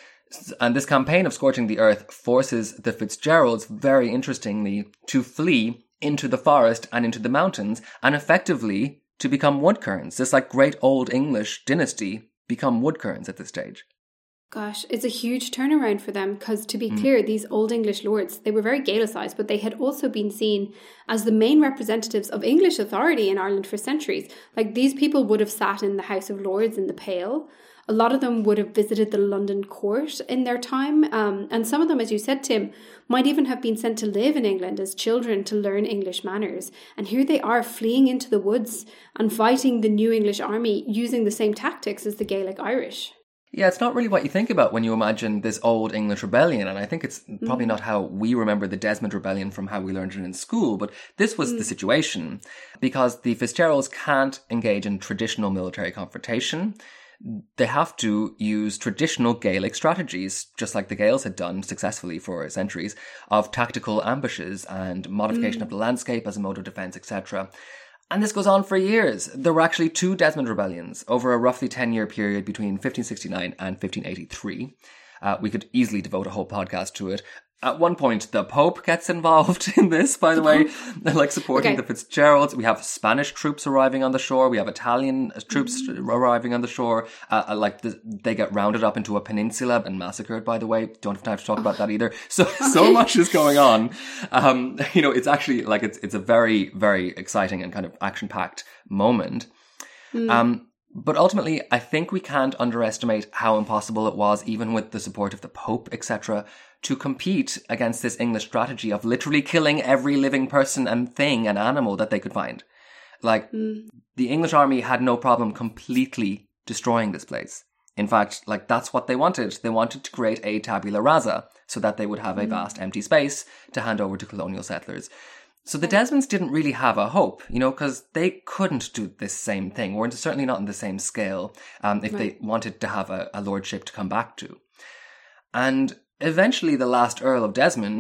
And this campaign of scorching the earth forces the Fitzgeralds, very interestingly, to flee into the forest and into the mountains and effectively to become woodkerns. This like great old English dynasty become woodkerns at this stage. Gosh, it's a huge turnaround for them because, to be mm. clear, these old English lords, they were very Gaelicised, but they had also been seen as the main representatives of English authority in Ireland for centuries. Like, these people would have sat in the House of Lords in the Pale. A lot of them would have visited the London court in their time. Um, and some of them, as you said, Tim, might even have been sent to live in England as children to learn English manners. And here they are fleeing into the woods and fighting the new English army using the same tactics as the Gaelic Irish. Yeah, it's not really what you think about when you imagine this old English rebellion. And I think it's probably mm. not how we remember the Desmond Rebellion from how we learned it in school. But this was mm. the situation because the Fitzgeralds can't engage in traditional military confrontation. They have to use traditional Gaelic strategies, just like the Gaels had done successfully for centuries, of tactical ambushes and modification mm. of the landscape as a mode of defence, et cetera. And this goes on for years. There were actually two Desmond Rebellions over a roughly ten-year period between fifteen sixty-nine and fifteen eighty-three. Uh, we could easily devote a whole podcast to it. At one point, the Pope gets involved in this, by the way, like supporting okay. the Fitzgeralds. We have Spanish troops arriving on the shore. We have Italian troops mm-hmm. arriving on the shore. Uh, like the, they get rounded up into a peninsula and massacred, by the way. Don't have time to talk about that either. So, okay. so much is going on. Um, you know, it's actually like, it's, it's a very, very exciting and kind of action-packed moment. Mm. Um, But ultimately, I think we can't underestimate how impossible it was, even with the support of the Pope, et cetera, to compete against this English strategy of literally killing every living person and thing and animal that they could find. Like, mm. the English army had no problem completely destroying this place. In fact, like, that's what they wanted. They wanted to create a tabula rasa so that they would have mm. a vast empty space to hand over to colonial settlers. So the Desmonds didn't really have a hope, you know, because they couldn't do this same thing, or certainly not on the same scale, um, if right. they wanted to have a, a lordship to come back to. And eventually the last Earl of Desmond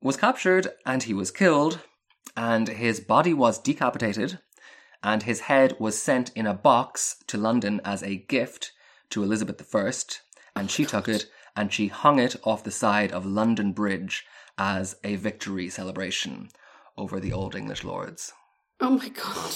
was captured and he was killed, and his body was decapitated, and his head was sent in a box to London as a gift to Elizabeth the First, and she took it and she hung it off the side of London Bridge as a victory celebration over the Old English lords. Oh my god.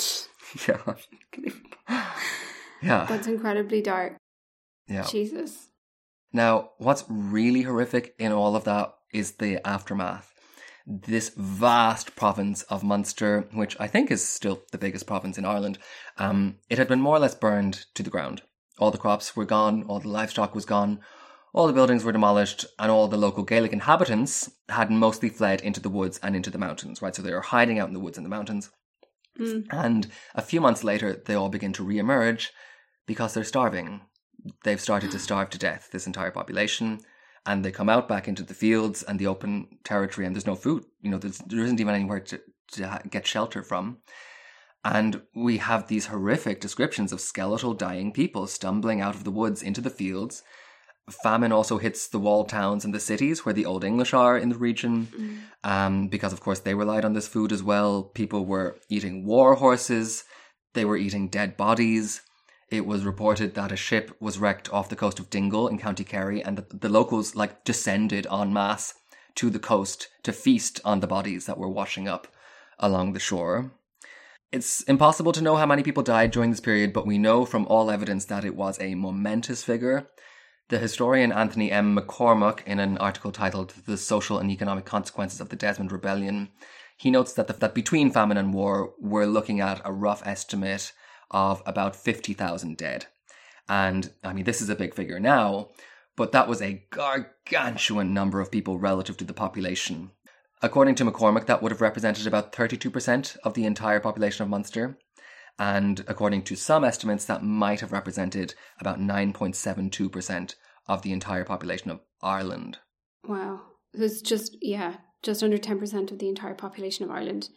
Yeah. Yeah. That's incredibly dark. Yeah. Jesus. Now, what's really horrific in all of that is the aftermath. This vast province of Munster, which I think is still the biggest province in Ireland, um, it had been more or less burned to the ground. All the crops were gone, all the livestock was gone, all the buildings were demolished, and all the local Gaelic inhabitants had mostly fled into the woods and into the mountains, right? So they were hiding out in the woods and the mountains. Mm. And a few months later, they all begin to re-emerge because they're starving. They've started to starve to death, this entire population, and they come out back into the fields and the open territory, and there's no food. You know, there's, there isn't even anywhere to, to get shelter from. And we have these horrific descriptions of skeletal dying people stumbling out of the woods into the fields. Famine also hits the walled towns and the cities where the Old English are in the region, mm. um, because, of course, they relied on this food as well. People were eating war horses. They were eating dead bodies. It was reported that a ship was wrecked off the coast of Dingle in County Kerry, and the, the locals like descended en masse to the coast to feast on the bodies that were washing up along the shore. It's impossible to know how many people died during this period, but we know from all evidence that it was a momentous figure. The historian Anthony M. McCormack, in an article titled The Social and Economic Consequences of the Desmond Rebellion, he notes that, the, that between famine and war, we're looking at a rough estimate of about fifty thousand dead. And, I mean, this is a big figure now, but that was a gargantuan number of people relative to the population. According to McCormack, that would have represented about thirty-two percent of the entire population of Munster. And according to some estimates, that might have represented about nine point seven two percent of the entire population of Ireland. Wow. It's just, yeah, just under ten percent of the entire population of Ireland.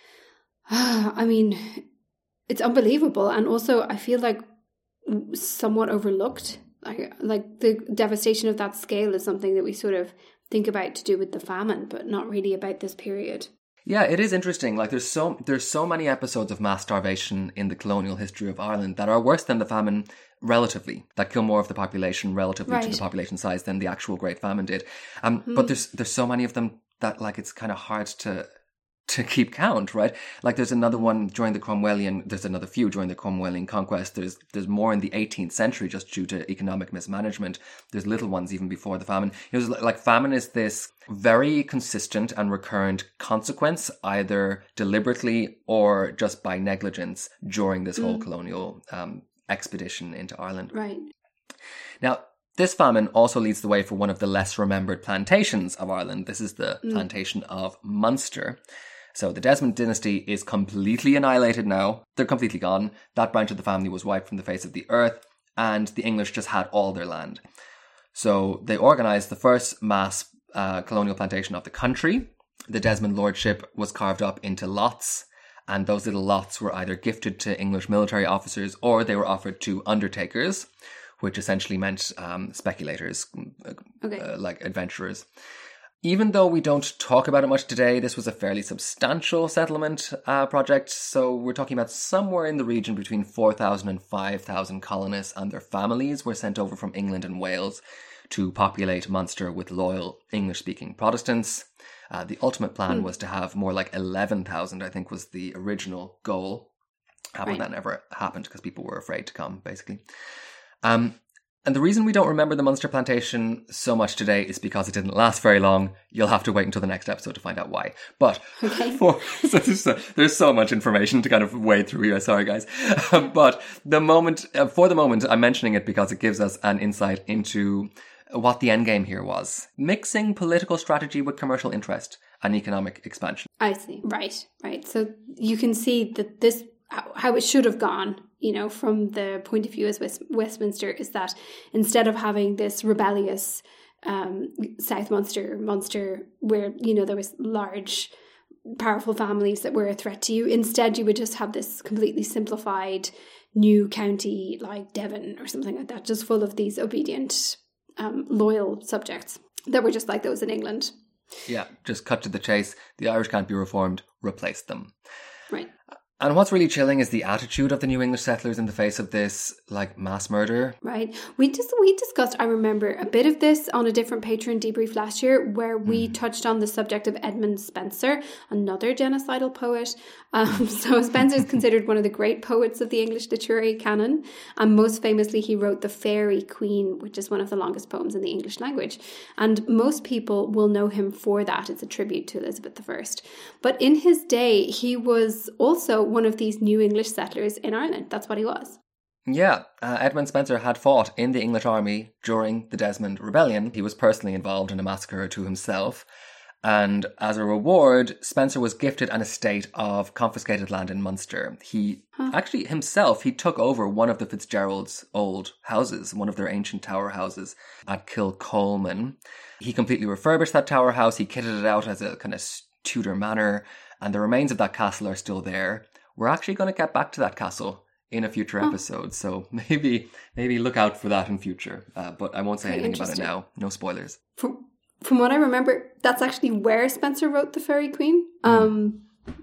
I mean, it's unbelievable. And also, I feel like somewhat overlooked. Like, like the devastation of that scale is something that we sort of think about to do with the famine, but not really about this period. Yeah, it is interesting. Like, there's so there's so many episodes of mass starvation in the colonial history of Ireland that are worse than the famine relatively, that kill more of the population relatively right. to the population size than the actual Great Famine did. Um, mm. But there's there's so many of them that, like, it's kind of hard to to keep count, right? Like, there's another one during the Cromwellian, there's another few during the Cromwellian conquest. There's there's more in the eighteenth century just due to economic mismanagement. There's little ones even before the famine. It was like, famine is this very consistent and recurrent consequence, either deliberately or just by negligence during this mm. whole colonial um, expedition into Ireland. Right. Now, this famine also leads the way for one of the less remembered plantations of Ireland. This is the mm. plantation of Munster. So the Desmond dynasty is completely annihilated now. They're completely gone. That branch of the family was wiped from the face of the earth, and the English just had all their land. So they organised the first mass uh, colonial plantation of the country. The Desmond lordship was carved up into lots, and those little lots were either gifted to English military officers or they were offered to undertakers, which essentially meant um, speculators, okay. uh, like adventurers. Even though we don't talk about it much today, this was a fairly substantial settlement uh, project. So we're talking about somewhere in the region between four thousand and five thousand colonists and their families were sent over from England and Wales to populate Munster with loyal English-speaking Protestants. Uh, the ultimate plan mm. was to have more like eleven thousand, I think was the original goal. However, right. that never happened because people were afraid to come, basically. Um, and the reason we don't remember the Munster plantation so much today is because it didn't last very long. You'll have to wait until the next episode to find out why. But okay. for, so there's, so, there's so much information to kind of wade through here. Sorry, guys. But the moment, uh, for the moment, I'm mentioning it because it gives us an insight into what the end game here was. Mixing political strategy with commercial interest and economic expansion. I see. Right, right. So you can see that this, how it should have gone, you know, from the point of view as West, Westminster, is that instead of having this rebellious um, South Munster, Munster, where, you know, there was large, powerful families that were a threat to you, instead you would just have this completely simplified new county like Devon or something like that, just full of these obedient, um, loyal subjects that were just like those in England. Yeah, just cut to the chase. The Irish can't be reformed. Replace them. Right. And what's really chilling is the attitude of the New English settlers in the face of this, like, mass murder. Right. We just we discussed, I remember, a bit of this on a different Patreon debrief last year, where we mm. touched on the subject of Edmund Spenser, another genocidal poet. Um, so Spenser is considered one of the great poets of the English literary canon. And most famously, he wrote The Faerie Queene, which is one of the longest poems in the English language. And most people will know him for that. It's a tribute to Elizabeth the First. But in his day, he was also one of these new English settlers in Ireland. That's what he was. Yeah, uh, Edmund Spenser had fought in the English army during the Desmond Rebellion. He was personally involved in a massacre or two himself. And as a reward, Spenser was gifted an estate of confiscated land in Munster. He huh. actually himself, he took over one of the Fitzgerald's old houses, one of their ancient tower houses at Kilcolman. He completely refurbished that tower house. He kitted it out as a kind of Tudor manor. And the remains of that castle are still there. We're actually going to get back to that castle in a future oh. episode, so maybe maybe look out for that in future. Uh, but I won't say Very anything about it now. No spoilers. From, from what I remember, that's actually where Spenser wrote The Faerie Queene. Mm. Um,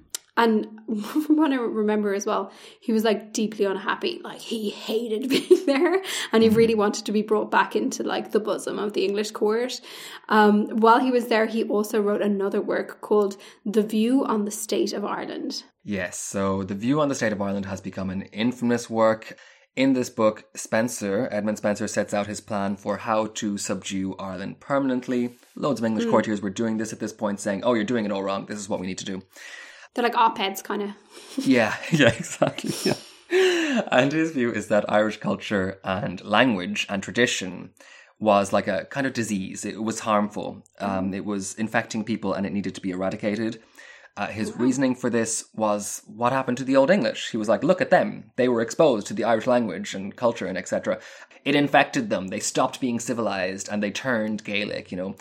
and from what I remember as well, he was like deeply unhappy. Like he hated being there, and he really wanted to be brought back into like the bosom of the English court. Um, while he was there, he also wrote another work called The View on the State of Ireland. Yes, so The View on the State of Ireland has become an infamous work. In this book, Spenser, Edmund Spenser, sets out his plan for how to subdue Ireland permanently. Loads of English mm. courtiers were doing this at this point, saying, oh, you're doing it all wrong. This is what we need to do. They're like op-eds, kind of. yeah, yeah, exactly. Yeah. And his view is that Irish culture and language and tradition was like a kind of disease. It was harmful. Um, it was infecting people and it needed to be eradicated. Uh, his wow. reasoning for this was what happened to the Old English. He was like, look at them. They were exposed to the Irish language and culture and et cetera. It infected them. They stopped being civilized and they turned Gaelic, you know.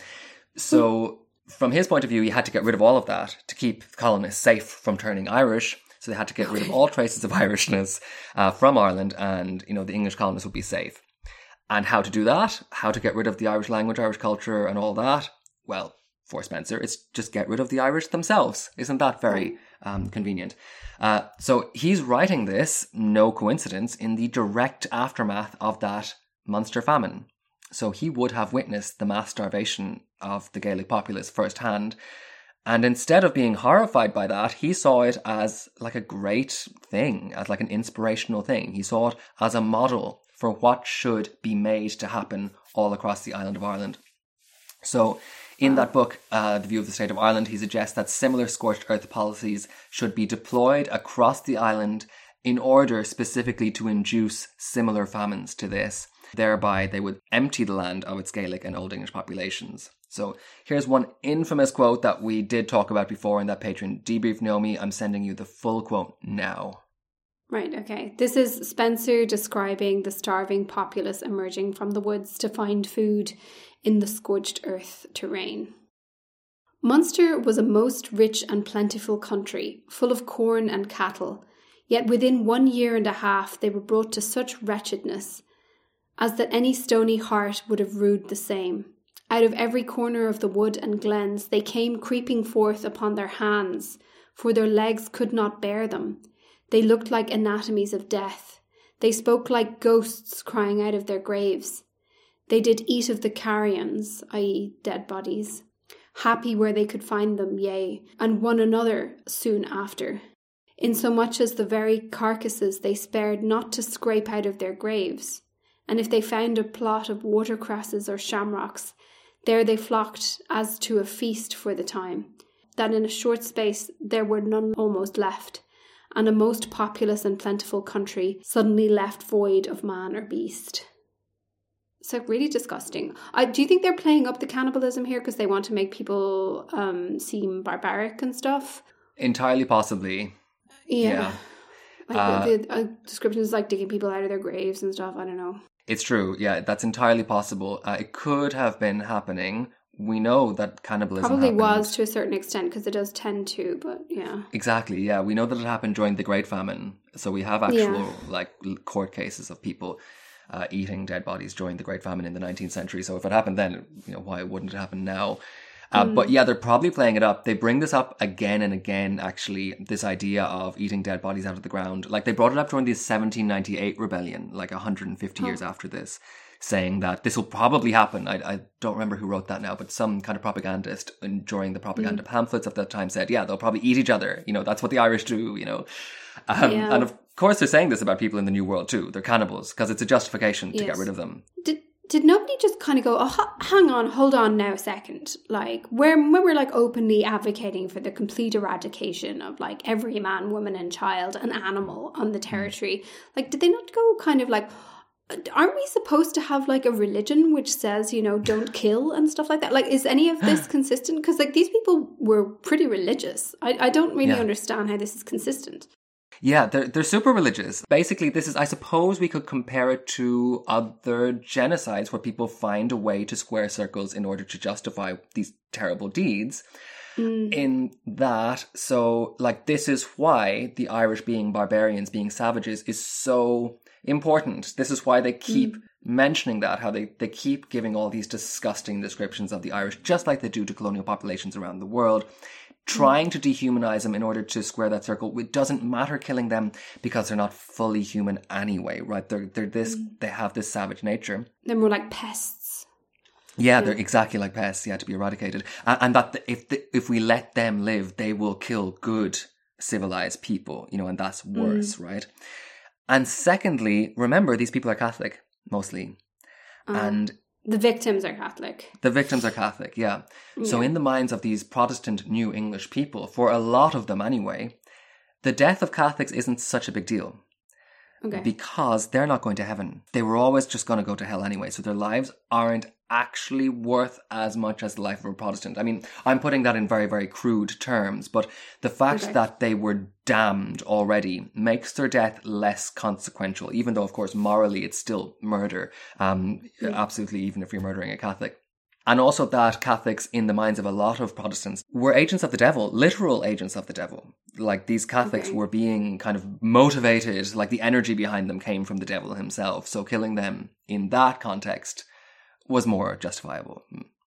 So from his point of view, he had to get rid of all of that to keep colonists safe from turning Irish. So they had to get rid of all traces of Irishness uh, from Ireland, and, you know, the English colonists would be safe. And how to do that? How to get rid of the Irish language, Irish culture and all that? Well, for Spenser, it's just get rid of the Irish themselves. Isn't that very um, convenient? Uh, so he's writing this, no coincidence, in the direct aftermath of that Munster famine. So he would have witnessed the mass starvation of the Gaelic populace firsthand. And instead of being horrified by that, he saw it as like a great thing, as like an inspirational thing. He saw it as a model for what should be made to happen all across the island of Ireland. So in that book, uh, The View of the State of Ireland, he suggests that similar scorched earth policies should be deployed across the island in order specifically to induce similar famines to this. Thereby, they would empty the land of its Gaelic and Old English populations. So here's one infamous quote that we did talk about before in that Patreon debrief, Naomi. I'm sending you the full quote now. Right, okay. This is Spenser describing the starving populace emerging from the woods to find food in the scorched earth terrain. Munster was a most rich and plentiful country, full of corn and cattle, yet within one year and a half they were brought to such wretchedness as that any stony heart would have rued the same. Out of every corner of the wood and glens they came creeping forth upon their hands, for their legs could not bear them. They looked like anatomies of death. They spoke like ghosts crying out of their graves. They did eat of the carrions, that is dead bodies, happy where they could find them, yea, and one another soon after. Insomuch as the very carcasses they spared not to scrape out of their graves. And if they found a plot of watercresses or shamrocks, there they flocked as to a feast for the time, that in a short space there were none almost left, and a most populous and plentiful country suddenly left void of man or beast. So really disgusting. Uh, do you think they're playing up the cannibalism here because they want to make people um, seem barbaric and stuff? Entirely possibly. Yeah. yeah. Like uh, the, the uh, descriptions like digging people out of their graves and stuff. I don't know. It's true. Yeah, that's entirely possible. Uh, it could have been happening. We know that cannibalism probably happened. was to a certain extent because it does tend to, but yeah. Exactly, yeah. We know that it happened during the Great Famine. So we have actual yeah. like court cases of people uh, eating dead bodies during the Great Famine in the nineteenth century. So if it happened then, you know, why wouldn't it happen now? Uh, mm. But yeah, they're probably playing it up. They bring this up again and again, actually, this idea of eating dead bodies out of the ground. Like, they brought it up during the seventeen ninety-eight rebellion, like one hundred fifty oh. years after this, saying that this will probably happen. I, I don't remember who wrote that now, but some kind of propagandist in, during the propaganda mm. pamphlets of that time said, yeah, they'll probably eat each other. You know, that's what the Irish do, you know. Um, yeah. And of course, they're saying this about people in the New World too. They're cannibals because it's a justification to yes. get rid of them. Did Did nobody just kind of go, oh, hang on, hold on now a second. Like, when, when we're like openly advocating for the complete eradication of like every man, woman and child and animal on the territory, like, did they not go kind of like, aren't we supposed to have like a religion which says, you know, don't kill and stuff like that? Like, is any of this consistent? Because like these people were pretty religious. I, I don't really yeah. understand how this is consistent. Yeah, they're they're super religious. Basically, this is, I suppose we could compare it to other genocides where people find a way to square circles in order to justify these terrible deeds. Mm. In that, so, like, this is why the Irish being barbarians, being savages, is so important. This is why they keep mm. mentioning that, how they, they keep giving all these disgusting descriptions of the Irish, just like they do to colonial populations around the world. Trying to dehumanize them in order to square that circle. It doesn't matter killing them because they're not fully human anyway, right? They're they're this mm. they have this savage nature. They're more like pests. Yeah, yeah. They're exactly like pests. Yeah, to be eradicated. And, and that if the, if we let them live, they will kill good civilized people. You know, and that's worse, mm. right? And secondly, remember these people are Catholic mostly, um. and. The victims are Catholic. The victims are Catholic, yeah. yeah. So in the minds of these Protestant New English people, for a lot of them anyway, the death of Catholics isn't such a big deal. Okay. Because they're not going to heaven. They were always just going to go to hell anyway. So their lives aren't actually worth as much as the life of a Protestant. I mean, I'm putting that in very, very crude terms, but the fact okay. that they were damned already makes their death less consequential, even though, of course, morally it's still murder. Um, mm. Absolutely, even if you're murdering a Catholic. And also that Catholics, in the minds of a lot of Protestants, were agents of the devil, literal agents of the devil. Like, these Catholics okay. were being kind of motivated, like the energy behind them came from the devil himself. So killing them in that context was more justifiable.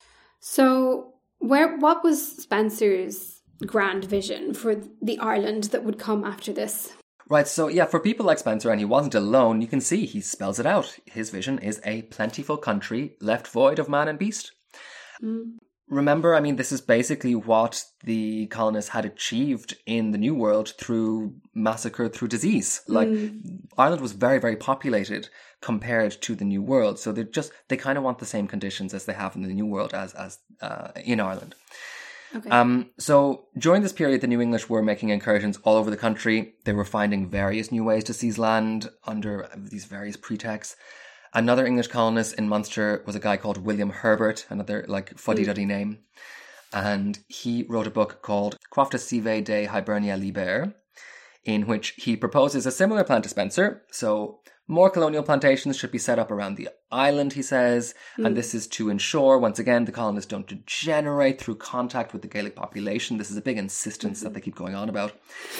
So where what was Spencer's grand vision for the Ireland that would come after this? Right, so yeah, for people like Spencer, and he wasn't alone, you can see he spells it out. His vision is a plentiful country left void of man and beast. Mm. Remember, I mean, this is basically what the colonists had achieved in the New World through massacre, through disease. Like, mm. Ireland was very, very populated compared to the New World. So they just, they kind of want the same conditions as they have in the New World as, as uh, in Ireland. Okay. Um, so during this period, the New English were making incursions all over the country. They were finding various new ways to seize land under these various pretexts. Another English colonist in Munster was a guy called William Herbert, another like fuddy-duddy mm. name. And he wrote a book called Crofta Sive de Hibernia Liber, in which he proposes a similar plan to Spencer. So more colonial plantations should be set up around the island, he says. Mm. And this is to ensure, once again, the colonists don't degenerate through contact with the Gaelic population. This is a big insistence mm-hmm. that they keep going on about.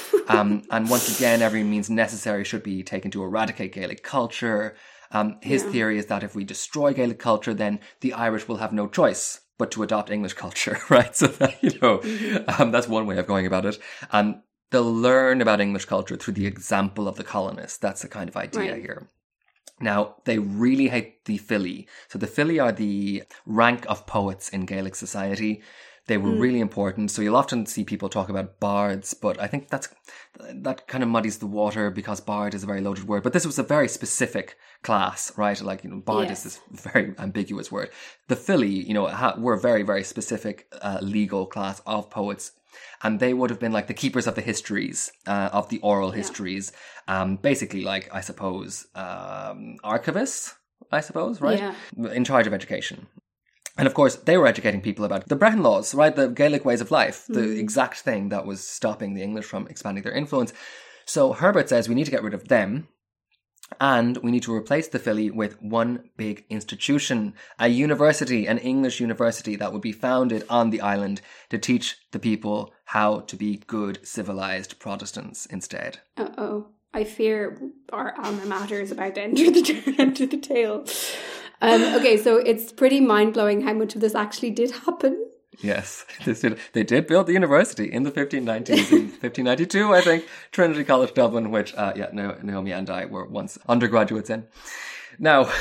um, and once again, every means necessary should be taken to eradicate Gaelic culture. Um, his yeah. theory is that if we destroy Gaelic culture, then the Irish will have no choice but to adopt English culture, right? So that, you know, mm-hmm. um, that's one way of going about it. And they'll learn about English culture through the example of the colonists. That's the kind of idea right. here. Now, they really hate the Fili. So the Fili are the rank of poets in Gaelic society. They were mm. really important. So you'll often see people talk about bards, but I think that's that kind of muddies the water because bard is a very loaded word. But this was a very specific class, right? Like, you know, bard yes. is this very ambiguous word. The Fili, you know, ha- were a very, very specific uh, legal class of poets. And they would have been like the keepers of the histories, uh, of the oral histories. Yeah. Um, basically, like, I suppose, um, archivists, I suppose, right? Yeah. In charge of education. And of course, they were educating people about the Brehon laws, right? The Gaelic ways of life, the mm. exact thing that was stopping the English from expanding their influence. So Herbert says we need to get rid of them. And we need to replace the Fili with one big institution, a university, an English university that would be founded on the island to teach the people how to be good, civilized Protestants instead. Uh-oh. I fear our alma mater is about to enter the, enter the tale. Um, okay, so it's pretty mind-blowing how much of this actually did happen. Yes, this did, they did build the university in the fifteen nineties. In fifteen ninety-two, I think, Trinity College Dublin, which, uh, yeah, Naomi and I were once undergraduates in. Now,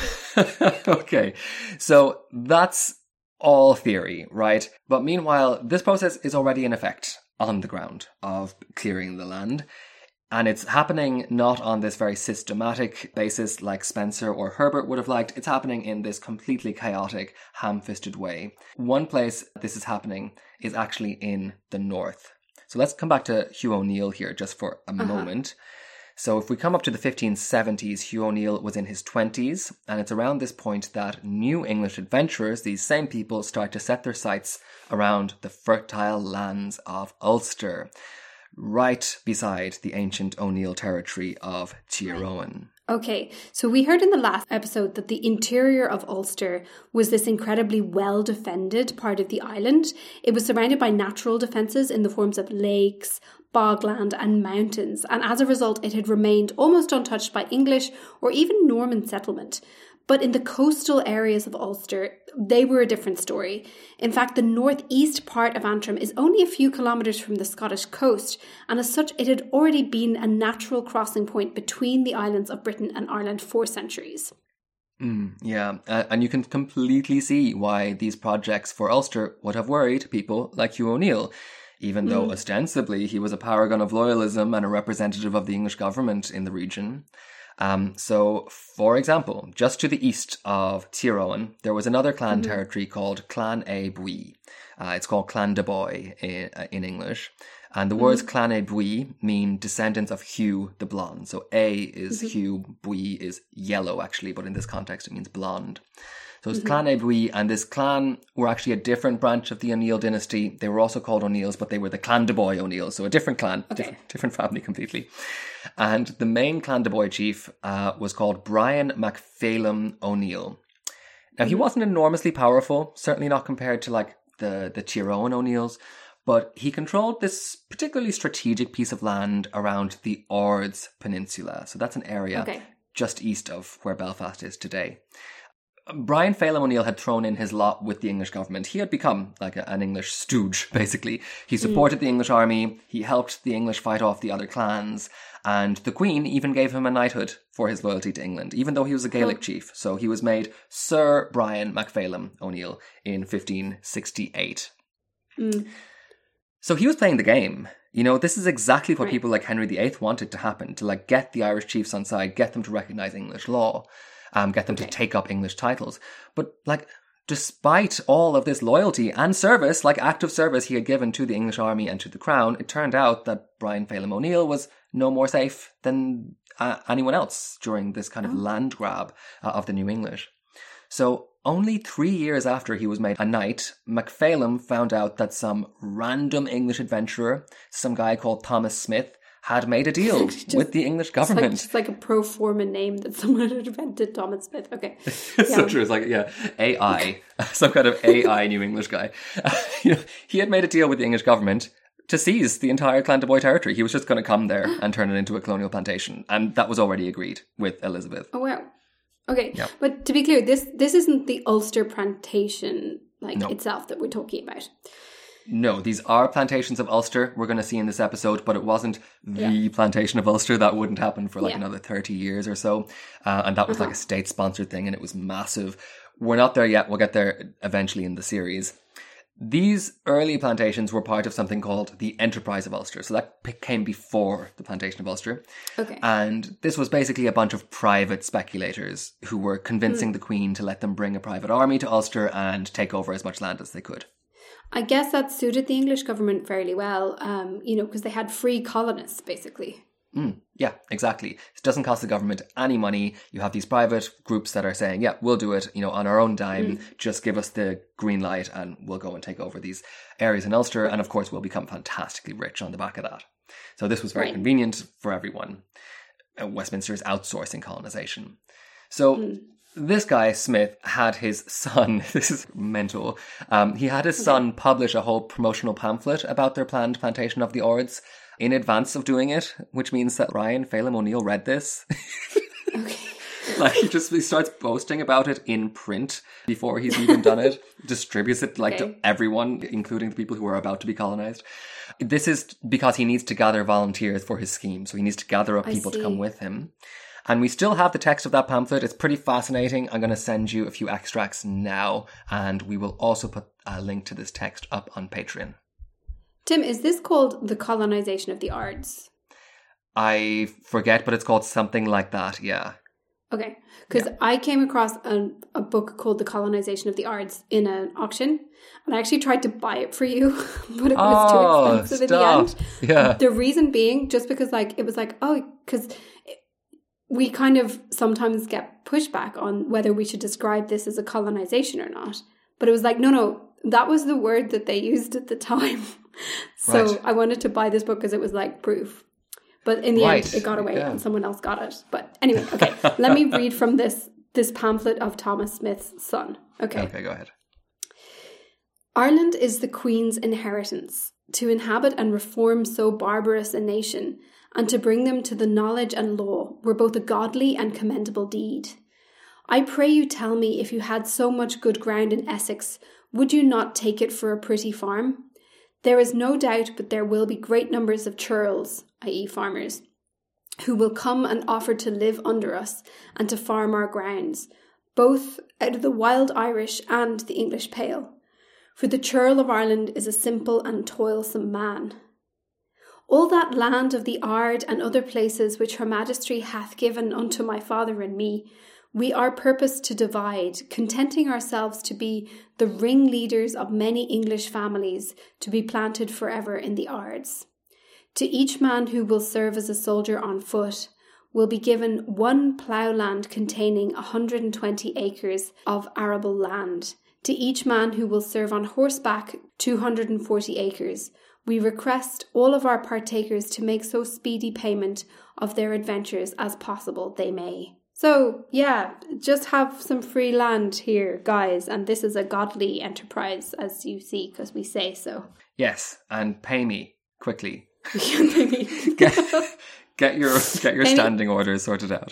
okay, so that's all theory, right? But meanwhile, this process is already in effect on the ground of clearing the land. And it's happening not on this very systematic basis like Spencer or Herbert would have liked. It's happening in this completely chaotic, ham-fisted way. One place this is happening is actually in the north. So let's come back to Hugh O'Neill here just for a uh-huh. moment. So if we come up to the fifteen seventies, Hugh O'Neill was in his twenties, and it's around this point that new English adventurers, these same people, start to set their sights around the fertile lands of Ulster, right beside the ancient O'Neill territory of Tyrone. Okay, so we heard in the last episode that the interior of Ulster was this incredibly well-defended part of the island. It was surrounded by natural defences in the forms of lakes, bogland and mountains, and as a result it had remained almost untouched by English or even Norman settlement. But in the coastal areas of Ulster, they were a different story. In fact, the northeast part of Antrim is only a few kilometres from the Scottish coast, and as such, it had already been a natural crossing point between the islands of Britain and Ireland for centuries. Mm, yeah, uh, and you can completely see why these projects for Ulster would have worried people like Hugh O'Neill, even though mm. ostensibly he was a paragon of loyalism and a representative of the English government in the region. Um, so, for example, just to the east of Tyrone, there was another clan mm-hmm. territory called Clan A Bui. Uh, it's called Clan de Boy in, uh, in English. And the mm-hmm. words Clan A Bui mean descendants of Hugh the Blonde. So A is mm-hmm. Hugh, Bui is yellow actually, but in this context it means blonde. So it's mm-hmm. Clan A Bui, and this clan were actually a different branch of the O'Neill dynasty. They were also called O'Neills, but they were the Clan de Boy O'Neill, so a different clan, okay. different, different family completely. And the main Clan de Boy chief uh, was called Brian MacPhelim O'Neill. Now, he mm-hmm. wasn't enormously powerful, certainly not compared to like the, the Tyrone O'Neills, but he controlled this particularly strategic piece of land around the Ords Peninsula. So that's an area okay. just east of where Belfast is today. Brian Phelim O'Neill had thrown in his lot with the English government. He had become like a, an English stooge, basically. He supported mm. the English army, he helped the English fight off the other clans, and the Queen even gave him a knighthood for his loyalty to England, even though he was a Gaelic oh. chief. So he was made Sir Brian MacPhelim O'Neill in fifteen sixty-eight. Mm. So he was playing the game. You know, this is exactly what right. people like Henry the Eighth wanted to happen, to like get the Irish chiefs on side, get them to recognise English law. Um, get them okay. to take up English titles. But, like, despite all of this loyalty and service, like active service he had given to the English army and to the crown, it turned out that Brian Phelim O'Neill was no more safe than uh, anyone else during this kind of oh. land grab uh, of the New English. So, only three years after he was made a knight, MacPhelim found out that some random English adventurer, some guy called Thomas Smith, had made a deal just, with the English government. It's like, just like a pro forma name that someone had invented, Thomas Smith. Okay. It's yeah. so true. It's like, yeah, A I, some kind of A I New English guy. Uh, you know, he had made a deal with the English government to seize the entire Clan de Boy territory. He was just going to come there and turn it into a colonial plantation. And that was already agreed with Elizabeth. Oh, wow. Okay. Yeah. But to be clear, this this isn't the Ulster plantation like no. itself that we're talking about. No, these are plantations of Ulster we're going to see in this episode, but it wasn't the yeah. plantation of Ulster. That wouldn't happen for like yeah. another thirty years or so. Uh, and that was uh-huh. like a state-sponsored thing, and it was massive. We're not there yet. We'll get there eventually in the series. These early plantations were part of something called the Enterprise of Ulster. So that came before the plantation of Ulster. Okay. And this was basically a bunch of private speculators who were convincing mm. the Queen to let them bring a private army to Ulster and take over as much land as they could. I guess that suited the English government fairly well, um, you know, because they had free colonists, basically. Mm, yeah, exactly. It doesn't cost the government any money. You have these private groups that are saying, yeah, we'll do it, you know, on our own dime. Mm. Just give us the green light and we'll go and take over these areas in Ulster. And of course, we'll become fantastically rich on the back of that. So this was very right. convenient for everyone. Uh, Westminster is outsourcing colonization. So... Mm. This guy, Smith, had his son, this is mental, um, he had his son publish a whole promotional pamphlet about their planned plantation of the Ords in advance of doing it, which means that Brian Phelim O'Neill read this. Okay. Like he just he starts boasting about it in print before he's even done it, distributes it like Okay. to everyone, including the people who are about to be colonized. This is because he needs to gather volunteers for his scheme. So he needs to gather up I people to see. come with him. And we still have the text of that pamphlet. It's pretty fascinating. I'm going to send you a few extracts now, and we will also put a link to this text up on Patreon. Tim, is this called The Colonization of the Ards? I forget, but it's called something like that, yeah. Okay, because Yeah. I came across a, a book called The Colonization of the Ards in an auction, and I actually tried to buy it for you, but it was Oh, too expensive stop. in the end. Yeah. The reason being, just because like it was like, oh, because we kind of sometimes get pushback on whether we should describe this as a colonization or not. But it was like, no, no, that was the word that they used at the time. So Right. I wanted to buy this book because it was like proof. But in the Right. end, it got away Yeah. and someone else got it. But anyway, okay, let me read from this this pamphlet of Thomas Smith's son. Okay. Okay, go ahead. Ireland is the Queen's inheritance, to inhabit and reform so barbarous a nation, and to bring them to the knowledge and law, were both a godly and commendable deed. I pray you tell me, if you had so much good ground in Essex, would you not take it for a pretty farm? There is no doubt but there will be great numbers of churls, that is farmers, who will come and offer to live under us and to farm our grounds, both out of the wild Irish and the English Pale. For the churl of Ireland is a simple and toilsome man. All that land of the Ard and other places which her majesty hath given unto my father and me, we are purposed to divide, contenting ourselves to be the ringleaders of many English families to be planted forever in the Ards. To each man who will serve as a soldier on foot will be given one ploughland containing a hundred and twenty acres of arable land. To each man who will serve on horseback, two hundred and forty acres. We request all of our partakers to make so speedy payment of their adventures as possible they may. So, yeah, just have some free land here, guys, and this is a godly enterprise, as you see, because we say so. Yes, and pay me quickly. Maybe. Get, get your get your Pay me- standing orders sorted out.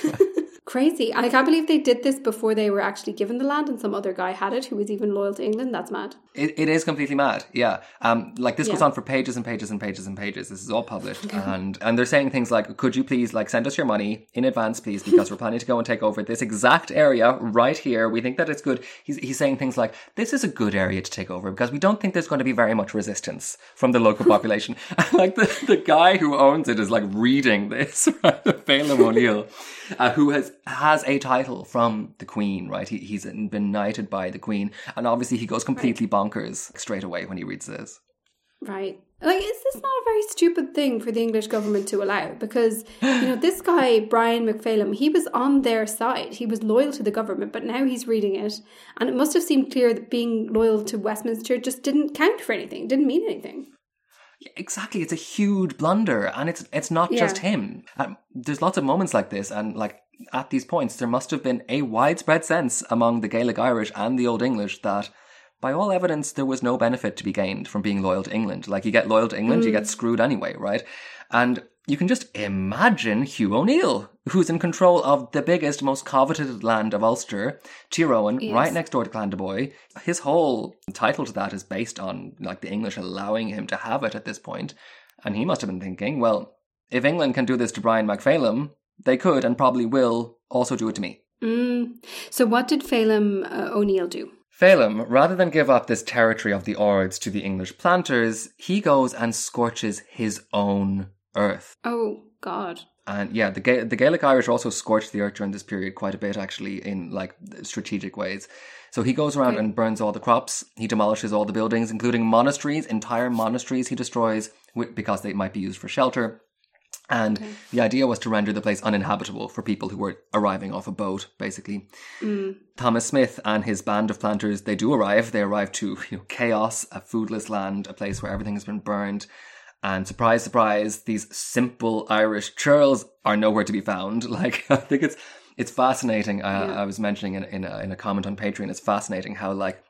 Crazy. I can't believe they did this before they were actually given the land and some other guy had it who was even loyal to England. That's mad. It, it is completely mad, yeah. Um, like this goes Yeah. on for pages and pages and pages and pages. This is all published, and and they're saying things like, "Could you please like send us your money in advance, please, because we're planning to go and take over this exact area right here. We think that it's good." He's he's saying things like, "This is a good area to take over because we don't think there's going to be very much resistance from the local population." And like the the guy who owns it is like reading this, right? Phelim O'Neill, uh, who has has a title from the Queen, right? He he's been knighted by the Queen, and obviously he goes completely bonkers straight away when he reads this. Right. Like, is this not a very stupid thing for the English government to allow? Because, you know, this guy, Brian McPhillim, he was on their side. He was loyal to the government, but now he's reading it. And it must have seemed clear that being loyal to Westminster just didn't count for anything, didn't mean anything. Yeah, exactly, it's a huge blunder, and it's it's not just Yeah. him. Um, there's lots of moments like this, and like at these points, there must have been a widespread sense among the Gaelic Irish and the Old English that, by all evidence, there was no benefit to be gained from being loyal to England. Like, you get loyal to England, Mm. you get screwed anyway, right? And you can just imagine Hugh O'Neill, who's in control of the biggest, most coveted land of Ulster, Tyrone, Yes. right next door to Clandeboy. His whole title to that is based on like the English allowing him to have it at this point. And he must have been thinking, well, if England can do this to Brian McPhillim, they could and probably will also do it to me. Mm. So what did Phelim uh, O'Neill do? Phelim, rather than give up this territory of the Ords to the English planters, he goes and scorches his own earth. Oh, God. And yeah, the Ga- the Gaelic Irish also scorched the earth during this period quite a bit, actually, in like strategic ways. So he goes around Okay. and burns all the crops. He demolishes all the buildings, including monasteries, entire monasteries he destroys wi- because they might be used for shelter. And Okay. the idea was to render the place uninhabitable for people who were arriving off a boat, basically. Mm. Thomas Smith and his band of planters, they do arrive. They arrive to, you know, chaos, a foodless land, a place where everything has been burned. And surprise, surprise, these simple Irish churls are nowhere to be found. Like, I think it's it's fascinating. Uh, Yeah. I was mentioning in, in, a, in a comment on Patreon, it's fascinating how, like,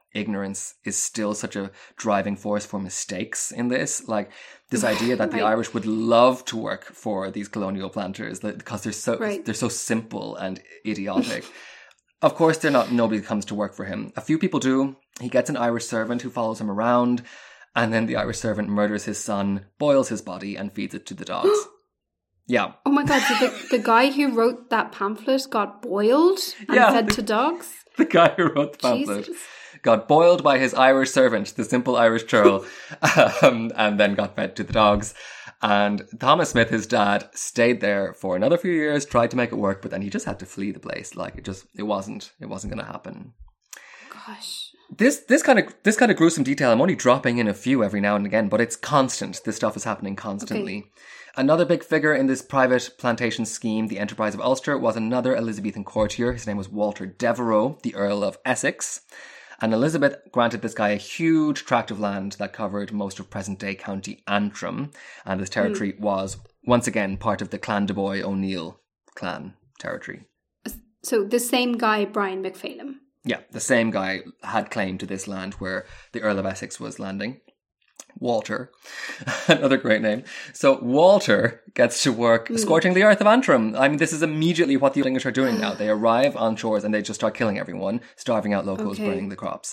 ignorance is still such a driving force for mistakes in this. Like this idea that the right. Irish would love to work for these colonial planters that, because they're so right. they're so simple and idiotic. Of course, they're not. Nobody comes to work for him. A few people do. He gets an Irish servant who follows him around, and then the Irish servant murders his son, boils his body, and feeds it to the dogs. Yeah. Oh my God, so the, the guy who wrote that pamphlet got boiled and Yeah, fed the- to dogs? The guy who wrote the pamphlet Jesus. got boiled by his Irish servant, the simple Irish churl, um, and then got fed to the dogs. And Thomas Smith, his dad, stayed there for another few years, tried to make it work, but then he just had to flee the place. Like it just, it wasn't, it wasn't going to happen. Gosh. This this kind of this kind of gruesome detail, I'm only dropping in a few every now and again, but it's constant. This stuff is happening constantly. Okay. Another big figure in this private plantation scheme, the enterprise of Ulster, was another Elizabethan courtier. His name was Walter Devereux, the Earl of Essex. And Elizabeth granted this guy a huge tract of land that covered most of present-day County Antrim. And this territory mm. was, once again, part of the Clan de Boy O'Neill clan territory. So the same guy, Brian McPhailim. Yeah, the same guy had claim to this land where the Earl of Essex was landing. Walter, another great name. So Walter gets to work mm. scorching the earth of Antrim. I mean, this is immediately what the English are doing now. They arrive on shores and they just start killing everyone, starving out locals, okay. burning the crops.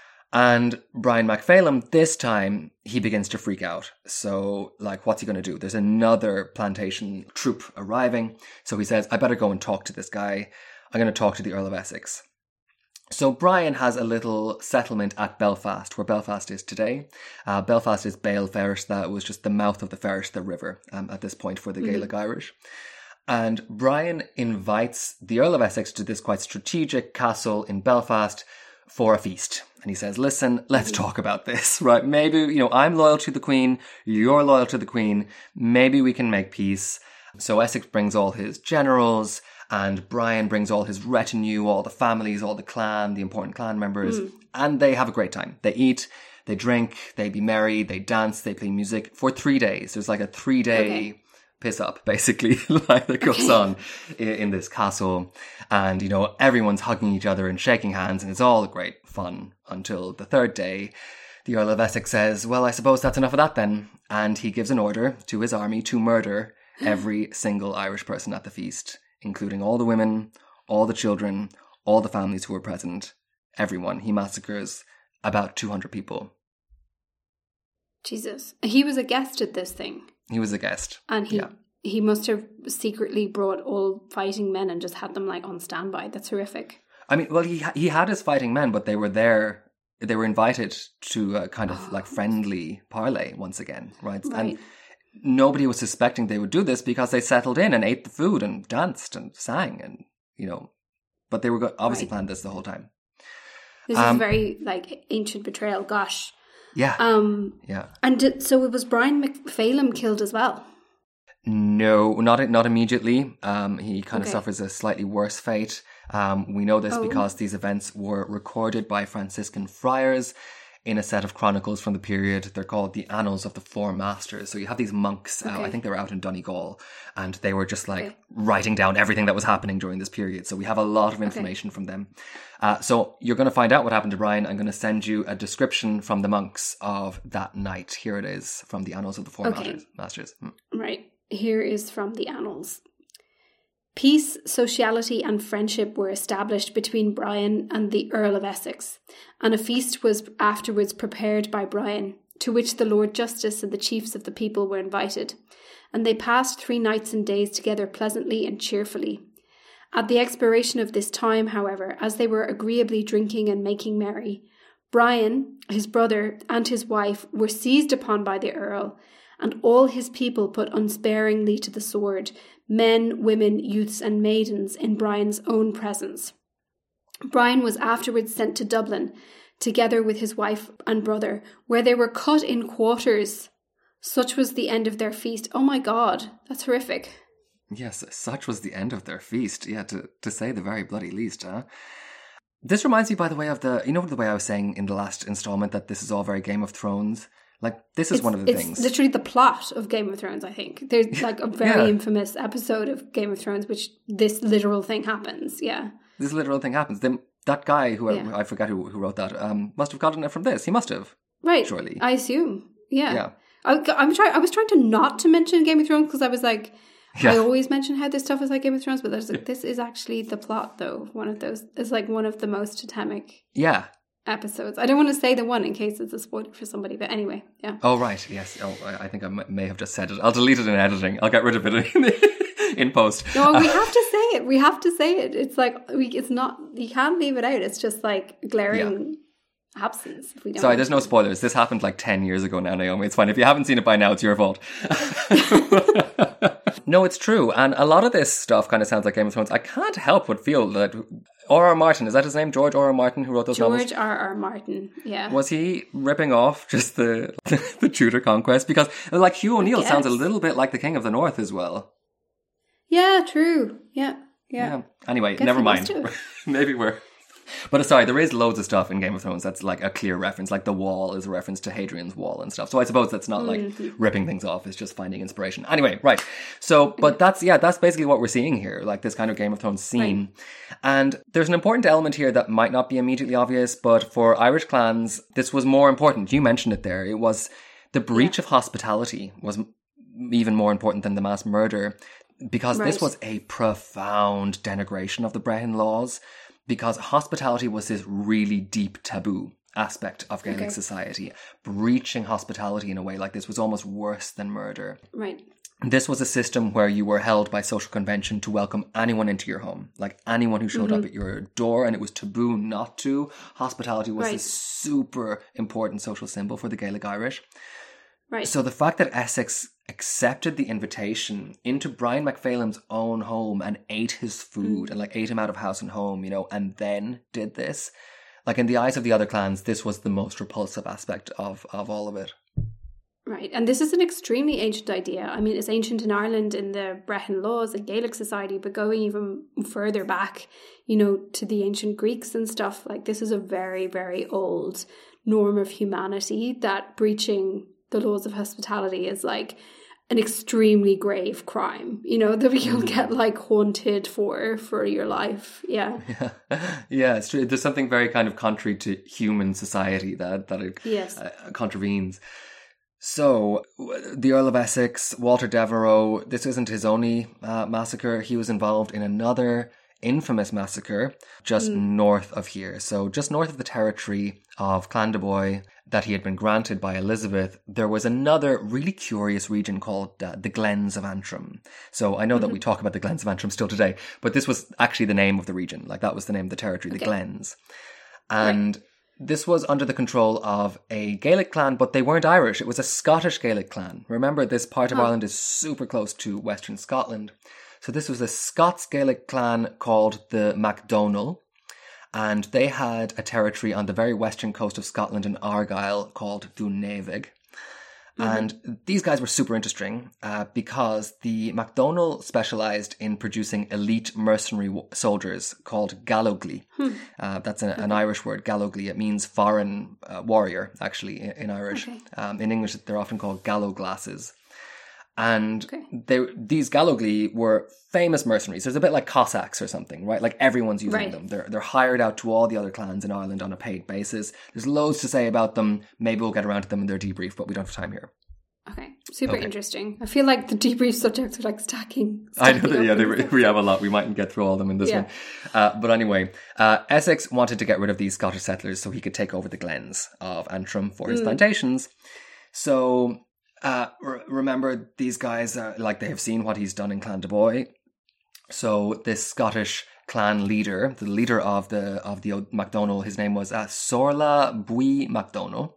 And Brian McPhailim, this time, he begins to freak out. So, like, what's he going to do? There's another plantation troop arriving. So he says, I better go and talk to this guy. I'm going to talk to the Earl of Essex. So Brian has a little settlement at Belfast, where Belfast is today. Uh, Belfast is Bale Ferris. That was just the mouth of the Ferris, the river, um, at this point for the mm-hmm. Gaelic Irish. And Brian invites the Earl of Essex to this quite strategic castle in Belfast for a feast. And he says, listen, let's mm-hmm. talk about this, right? Maybe, you know, I'm loyal to the Queen. You're loyal to the Queen. Maybe we can make peace. So Essex brings all his generals, and Brian brings all his retinue, all the families, all the clan, the important clan members, mm. and they have a great time. They eat, they drink, they be merry, they dance, they play music for three days. There's like a three-day okay. piss up, basically, like that goes okay. on in, in this castle. And, you know, everyone's hugging each other and shaking hands, and it's all great fun until the third day. The Earl of Essex says, well, I suppose that's enough of that then. And he gives an order to his army to murder every single Irish person at the feast, including all the women, all the children, all the families who were present, everyone. He massacres about two hundred people. Jesus. He was a guest at this thing. He was a guest. And he yeah. he must have secretly brought all fighting men and just had them like on standby. That's horrific. I mean, well, he he had his fighting men, but they were there. They were invited to a kind of oh. like friendly parley once again, right? right? And nobody was suspecting they would do this because they settled in and ate the food and danced and sang and, you know, but they were go- obviously right. planned this the whole time. This um, is very like ancient betrayal. Gosh. Yeah. Um, yeah. And did, so it was Brian McPhailim killed as well? No, not not immediately. Um, he kind okay. of suffers a slightly worse fate. Um, we know this oh. because these events were recorded by Franciscan friars in a set of chronicles from the period. They're called the Annals of the Four Masters. So you have these monks, okay. uh, I think they were out in Donegal, and they were just like okay. writing down everything that was happening during this period. So we have a lot of information okay. from them. Uh, so you're going to find out what happened to Brian. I'm going to send you a description from the monks of that night. Here it is from the Annals of the Four okay. Masters. Masters. Hmm. Right. Here is from the Annals. Peace, sociality and friendship were established between Brian and the Earl of Essex, and a feast was afterwards prepared by Brian, to which the Lord Justice and the chiefs of the people were invited, and they passed three nights and days together pleasantly and cheerfully. At the expiration of this time, however, as they were agreeably drinking and making merry, Brian, his brother, and his wife were seized upon by the Earl, and all his people put unsparingly to the sword, men, women, youths, and maidens in Brian's own presence. Brian was afterwards sent to Dublin, together with his wife and brother, where they were cut in quarters. Such was the end of their feast. Oh my God, that's horrific. Yes, such was the end of their feast. Yeah, to, to say the very bloody least, huh? This reminds me, by the way, of the, you know, the way I was saying in the last installment that this is all very Game of Thrones? Like, this is it's, one of the it's things. It's literally the plot of Game of Thrones, I think. There's like a very yeah. infamous episode of Game of Thrones which this literal thing happens, yeah. This literal thing happens. The, that guy who Yeah. I, I forget who who wrote that um, must have gotten it from this. He must have, Right. surely. I assume. Yeah. Yeah. I, I'm trying. I was trying to not to mention Game of Thrones because I was like, Yeah. I always mention how this stuff is like Game of Thrones, but there's like, this is actually the plot, though. One of those is like one of the most totemic Yeah. episodes. I don't want to say the one in case it's a spoiler for somebody, but anyway, yeah. Oh, right. Yes. Oh, I I think I m- may have just said it. I'll delete it in editing. I'll get rid of it in, in post. No, we have to say it. We have to say it. It's like we. It's not. You can't leave it out. It's just like glaring absence. If we don't. Sorry, there's no spoilers. This happened like ten years ago now, Naomi. It's fine. If you haven't seen it by now, it's your fault. No, it's true. And a lot of this stuff kind of sounds like Game of Thrones. I can't help but feel that R R. Martin, is that his name? George R R. Martin, who wrote those novels? George R. R. Martin. Yeah. Was he ripping off just the the Tudor conquest? Because like Hugh O'Neill sounds a little bit like the King of the North as well. Yeah. True. Yeah. Yeah. Yeah. Anyway, Guess never he mind. must have. Maybe we're... But sorry, there is loads of stuff in Game of Thrones that's like a clear reference. Like the wall is a reference to Hadrian's Wall and stuff. So I suppose that's not like Mm-hmm. ripping things off. It's just finding inspiration. Anyway, right. So, but that's, yeah, that's basically what we're seeing here. Like this kind of Game of Thrones scene. And there's an important element here that might not be immediately obvious, but for Irish clans, this was more important. You mentioned it there. It was the breach Yeah. of hospitality was even more important than the mass murder. Because this Right. was a profound denigration of the Brehon laws, because hospitality was this really deep taboo aspect of Gaelic Okay. society. Breaching hospitality in a way like this was almost worse than murder. Right. This was a system where you were held by social convention to welcome anyone into your home, like anyone who showed Mm-hmm. up at your door, and it was taboo not to. Hospitality was Right. this super important social symbol for the Gaelic Irish. Right. So the fact that Essex accepted the invitation into Brian McPhalim's own home and ate his food and like ate him out of house and home, you know, and then did this, like in the eyes of the other clans, this was the most repulsive aspect of, of all of it. Right. And this is an extremely ancient idea. I mean, it's ancient in Ireland in the Brehon laws and Gaelic society, but going even further back, you know, to the ancient Greeks and stuff, like this is a very, very old norm of humanity that breaching the laws of hospitality is like an extremely grave crime, you know, that you'll get like haunted for for your life. Yeah. Yeah, yeah, it's true. There's something very kind of contrary to human society that, that it Yes. uh, contravenes. So, w- the Earl of Essex, Walter Devereux, this isn't his only uh, massacre. He was involved in another infamous massacre just north of here. So, just north of the territory of Clandeboy that he had been granted by Elizabeth, there was another really curious region called uh, the Glens of Antrim. So, I know that we talk about the Glens of Antrim still today, but this was actually the name of the region. Like, that was the name of the territory, the Okay. Glens. And this was under the control of a Gaelic clan, but they weren't Irish. It was a Scottish Gaelic clan. Remember, this part of Oh. Ireland is super close to Western Scotland. So this was a Scots Gaelic clan called the MacDonald, and they had a territory on the very western coast of Scotland in Argyll called Dunavig. And these guys were super interesting uh, because the MacDonald specialised in producing elite mercenary w- soldiers called Gallogly. Uh, that's a, an Irish word, Gallogly. It means foreign uh, warrior, actually, in, in Irish. Okay. Um, in English, they're often called galloglasses. And Okay. they these Gallogly were famous mercenaries. There's a bit like Cossacks or something, right? Like everyone's using Right. them. They're they're hired out to all the other clans in Ireland on a paid basis. There's loads to say about them. Maybe we'll get around to them in their debrief, but we don't have time here. Okay. Super Okay. interesting. I feel like the debrief subjects are like stacking. I know stacking that, up yeah, in they, this we have a lot. We mightn't get through all of them in this Yeah. one. Uh, but anyway, uh, Essex wanted to get rid of these Scottish settlers so he could take over the glens of Antrim for his plantations. So, uh, re- remember, these guys, uh, like, they have seen what he's done in Clandeboy. So, this Scottish clan leader, the leader of the of the MacDonald, his name was uh, Sorla Bui MacDonald.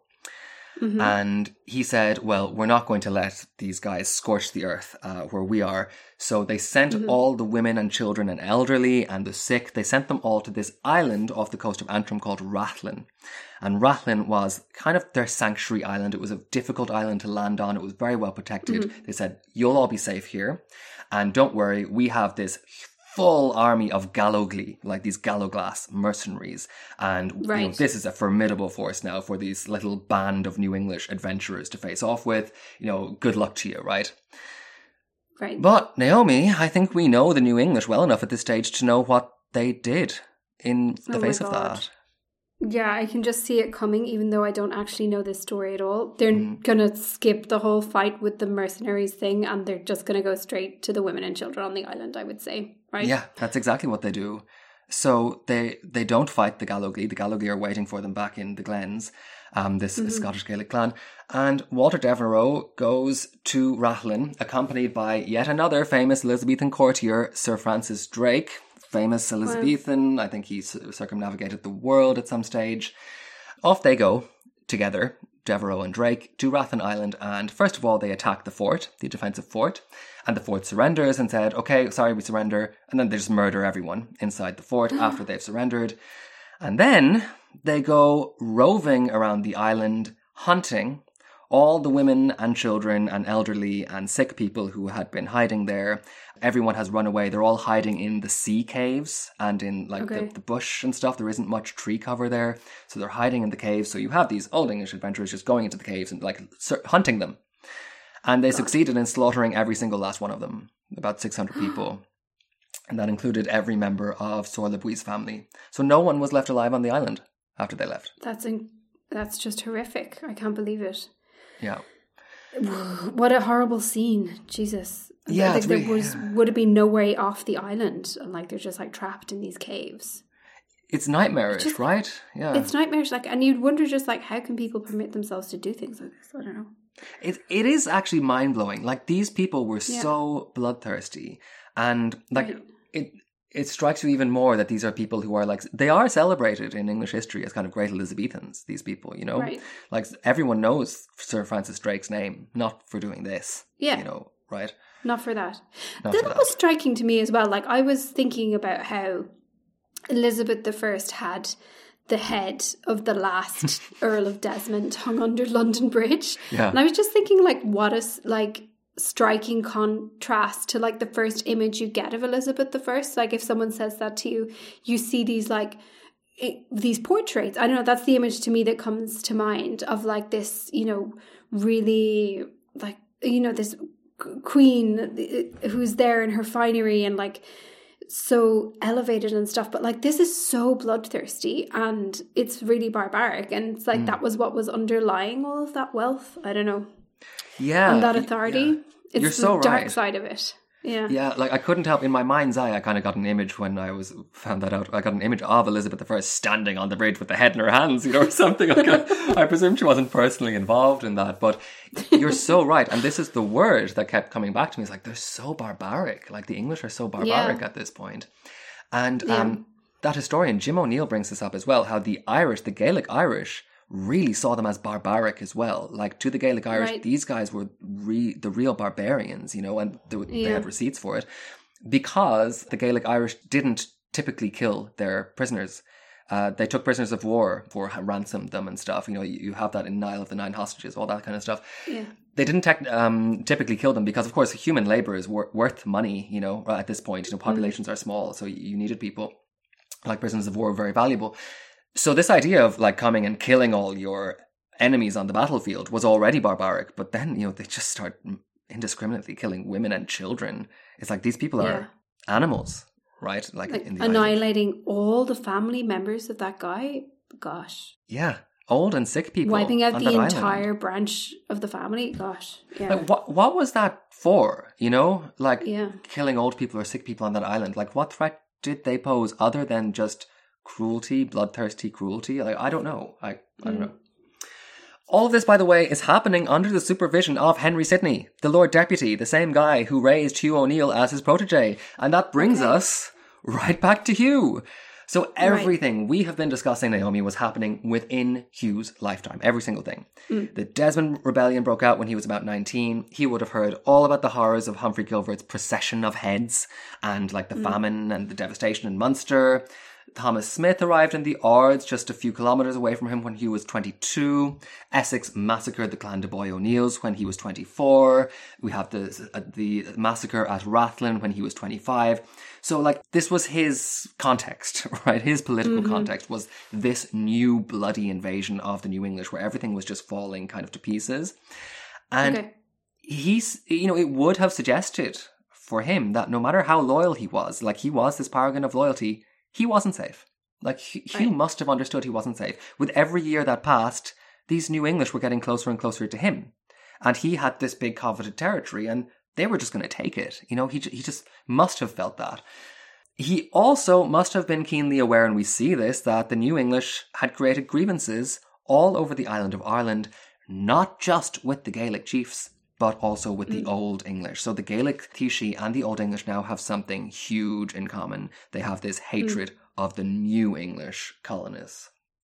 And he said, well, we're not going to let these guys scorch the earth uh, where we are. So they sent all the women and children and elderly and the sick, they sent them all to this island off the coast of Antrim called Rathlin. And Rathlin was kind of their sanctuary island. It was a difficult island to land on. It was very well protected. They said, you'll all be safe here. And don't worry, we have this full army of Gallogly, like these Galloglass mercenaries. And you know, Right. this is a formidable force now for these little band of New English adventurers to face off with. You know, good luck to you, right? Right. But, Naomi, I think we know the New English well enough at this stage to know what they did in the Oh my face of God. that. Yeah, I can just see it coming, even though I don't actually know this story at all. They're Mm. going to skip the whole fight with the mercenaries thing, and they're just going to go straight to the women and children on the island, I would say, right? Yeah, that's exactly what they do. So they they don't fight the Gallogly. The Gallogly are waiting for them back in the Glens, um, this Mm-hmm. Scottish Gaelic clan. And Walter Devereux goes to Rathlin, accompanied by yet another famous Elizabethan courtier, Sir Francis Drake. Famous Elizabethan. I think he circumnavigated the world at some stage. Off they go together, Devereux and Drake, to Rathlin Island. And first of all, they attack the fort, the defensive fort. And the fort surrenders and said, okay, sorry, we surrender. And then they just murder everyone inside the fort after they've surrendered. And then they go roving around the island, hunting all the women and children and elderly and sick people who had been hiding there. Everyone has run away. They're all hiding in the sea caves and in like Okay. the, the bush and stuff. There isn't much tree cover there. So they're hiding in the caves. So you have these old English adventurers just going into the caves and like sur- hunting them. And they succeeded in slaughtering every single last one of them, about six hundred people. And that included every member of Sor Lebui's family. So no one was left alive on the island after they left. That's in- that's just horrific. I can't believe it. Yeah. What a horrible scene. Jesus. Yeah, Like, it's there really- was, would have been no way off the island. And like, they're just like trapped in these caves. It's nightmarish, Just- right? Yeah. It's nightmarish. Like, and you'd wonder just like, how can people permit themselves to do things like this? I don't know. It it is actually mind blowing. Like these people were Yeah. so bloodthirsty, and like Right. it it strikes you even more that these are people who are like they are celebrated in English history as kind of great Elizabethans. These people, you know, Right. like everyone knows Sir Francis Drake's name, not for doing this. Yeah. you know, right? Not for that. Not Then for it that. was striking to me as well. Like, I was thinking about how Elizabeth the First had the head of the last Earl of Desmond hung under London Bridge. Yeah. And I was just thinking, like, what a s- like striking contrast to like the first image you get of Elizabeth the First. Like, if someone says that to you, you see these like it, these portraits. I don't know. That's the image to me that comes to mind of like this, you know, really like you know this g- queen uh, who's there in her finery and like so elevated and stuff, but like this is so bloodthirsty and it's really barbaric, and it's like that was what was underlying all of that wealth. I don't know, Yeah, and that y- authority. yeah. It's You're the so dark right. side of it. Yeah. Yeah, like I couldn't help in my mind's eye. I kind of got an image when I was found that out. I got an image of Elizabeth the First standing on the bridge with the head in her hands, you know, or something. Like I, I presume she wasn't personally involved in that, but you're so right. And this is the word that kept coming back to me. It's like they're so barbaric. Like the English are so barbaric Yeah. at this point. And Yeah. um, that historian Jim O'Neill brings this up as well. How the Irish, the Gaelic Irish, really saw them as barbaric as well. Like to the Gaelic Irish, Right. these guys were re- the real barbarians, you know, and they, they Yeah. had receipts for it because the Gaelic Irish didn't typically kill their prisoners. Uh, they took prisoners of war for ransomed them and stuff. You know, you, you have that in Nile of the Nine Hostages, all that kind of stuff. Yeah. They didn't tec- um, typically kill them because, of course, human labor is wor- worth money, you know, at this point. You know, populations are small, so you, you needed people. Like prisoners of war were very valuable. So this idea of like coming and killing all your enemies on the battlefield was already barbaric, but then, you know, they just start indiscriminately killing women and children. It's like these people Yeah. are animals, right? Like, Like in the eyes of- annihilating all the family members of that guy. Gosh. yeah, old and sick people, Wiping out on the that island. entire branch of the family. Gosh. Yeah. Like, what what was that for? You know, like Yeah. killing old people or sick people on that island. Like, what threat did they pose other than just cruelty, bloodthirsty cruelty? Like, I don't know. I I don't Mm. know. All of this, by the way, is happening under the supervision of Henry Sidney, the Lord Deputy, the same guy who raised Hugh O'Neill as his protege. And that brings Okay. us right back to Hugh. So everything we have been discussing, Naomi, was happening within Hugh's lifetime. Every single thing. The Desmond Rebellion broke out when he was about nineteen. He would have heard all about the horrors of Humphrey Gilvert's procession of heads and like the famine and the devastation in Munster. Thomas Smith arrived in the Ards just a few kilometres away from him when he was twenty-two. Essex massacred the Clan de Boy O'Neills when he was twenty-four. We have the uh, the massacre at Rathlin when he was twenty-five. So, like, this was his context, right? His political context was this new bloody invasion of the New English where everything was just falling kind of to pieces. And Okay. he's, you know, it would have suggested for him that no matter how loyal he was, like he was this paragon of loyalty, he wasn't safe. Like, Hugh right. must have understood he wasn't safe. With every year that passed, these New English were getting closer and closer to him. And he had this big coveted territory, and they were just going to take it. You know, he he just must have felt that. He also must have been keenly aware, and we see this, that the New English had created grievances all over the island of Ireland, not just with the Gaelic chiefs, but also with the mm. Old English. So the Gaelic Taoiseach and the Old English now have something huge in common. They have this hatred mm. of the New English colonists.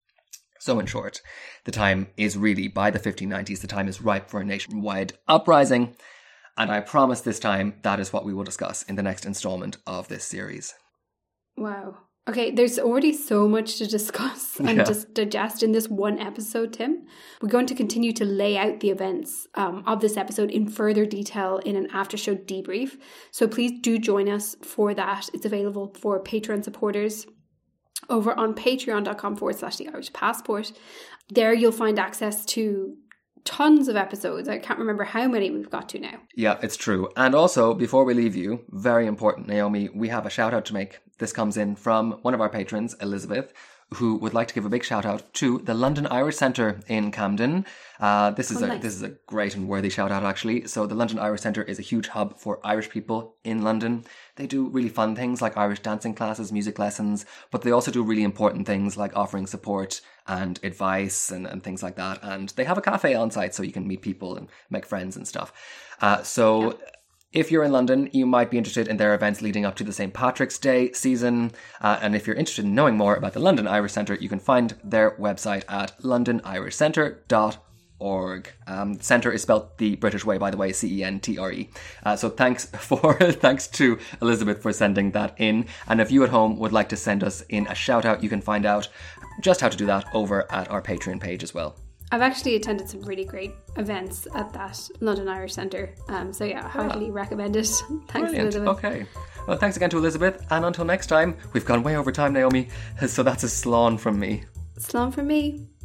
So in short, the time is really, by the fifteen nineties, the time is ripe for a nationwide uprising. And I promise this time that is what we will discuss in the next installment of this series. Wow. Okay, there's already so much to discuss and yeah. just digest in this one episode, Tim. We're going to continue to lay out the events um, of this episode in further detail in an after-show debrief. So please do join us for that. It's available for Patreon supporters over on patreon.com forward slash the Irish Passport. There you'll find access to tons of episodes. I can't remember how many we've got to now. Yeah, it's true. And also, before we leave you, very important, Naomi, we have a shout out to make. This comes in from one of our patrons, Elizabeth, who would like to give a big shout out to the London Irish Centre in Camden. Uh, this is oh, a nice. this is a great and worthy shout out, actually. So the London Irish Centre is a huge hub for Irish people in London. They do really fun things like Irish dancing classes, music lessons, but they also do really important things like offering support and advice and, and things like that. And they have a cafe on site so you can meet people and make friends and stuff. Uh, so... Yeah. If you're in London, you might be interested in their events leading up to the Saint Patrick's Day season. Uh, and if you're interested in knowing more about the London Irish Centre, you can find their website at london irish centre dot org. Um, centre is spelled the British way, by the way, C E N T R E. Uh, so thanks for thanks to Elizabeth for sending that in. And if you at home would like to send us in a shout out, you can find out just how to do that over at our Patreon page as well. I've actually attended some really great events at that London Irish Centre. Um, so yeah, I highly ah. recommend it. Thanks, Brilliant. Elizabeth. Okay. Well, thanks again to Elizabeth. And until next time, we've gone way over time, Naomi. So that's a slán from me. Slán from me.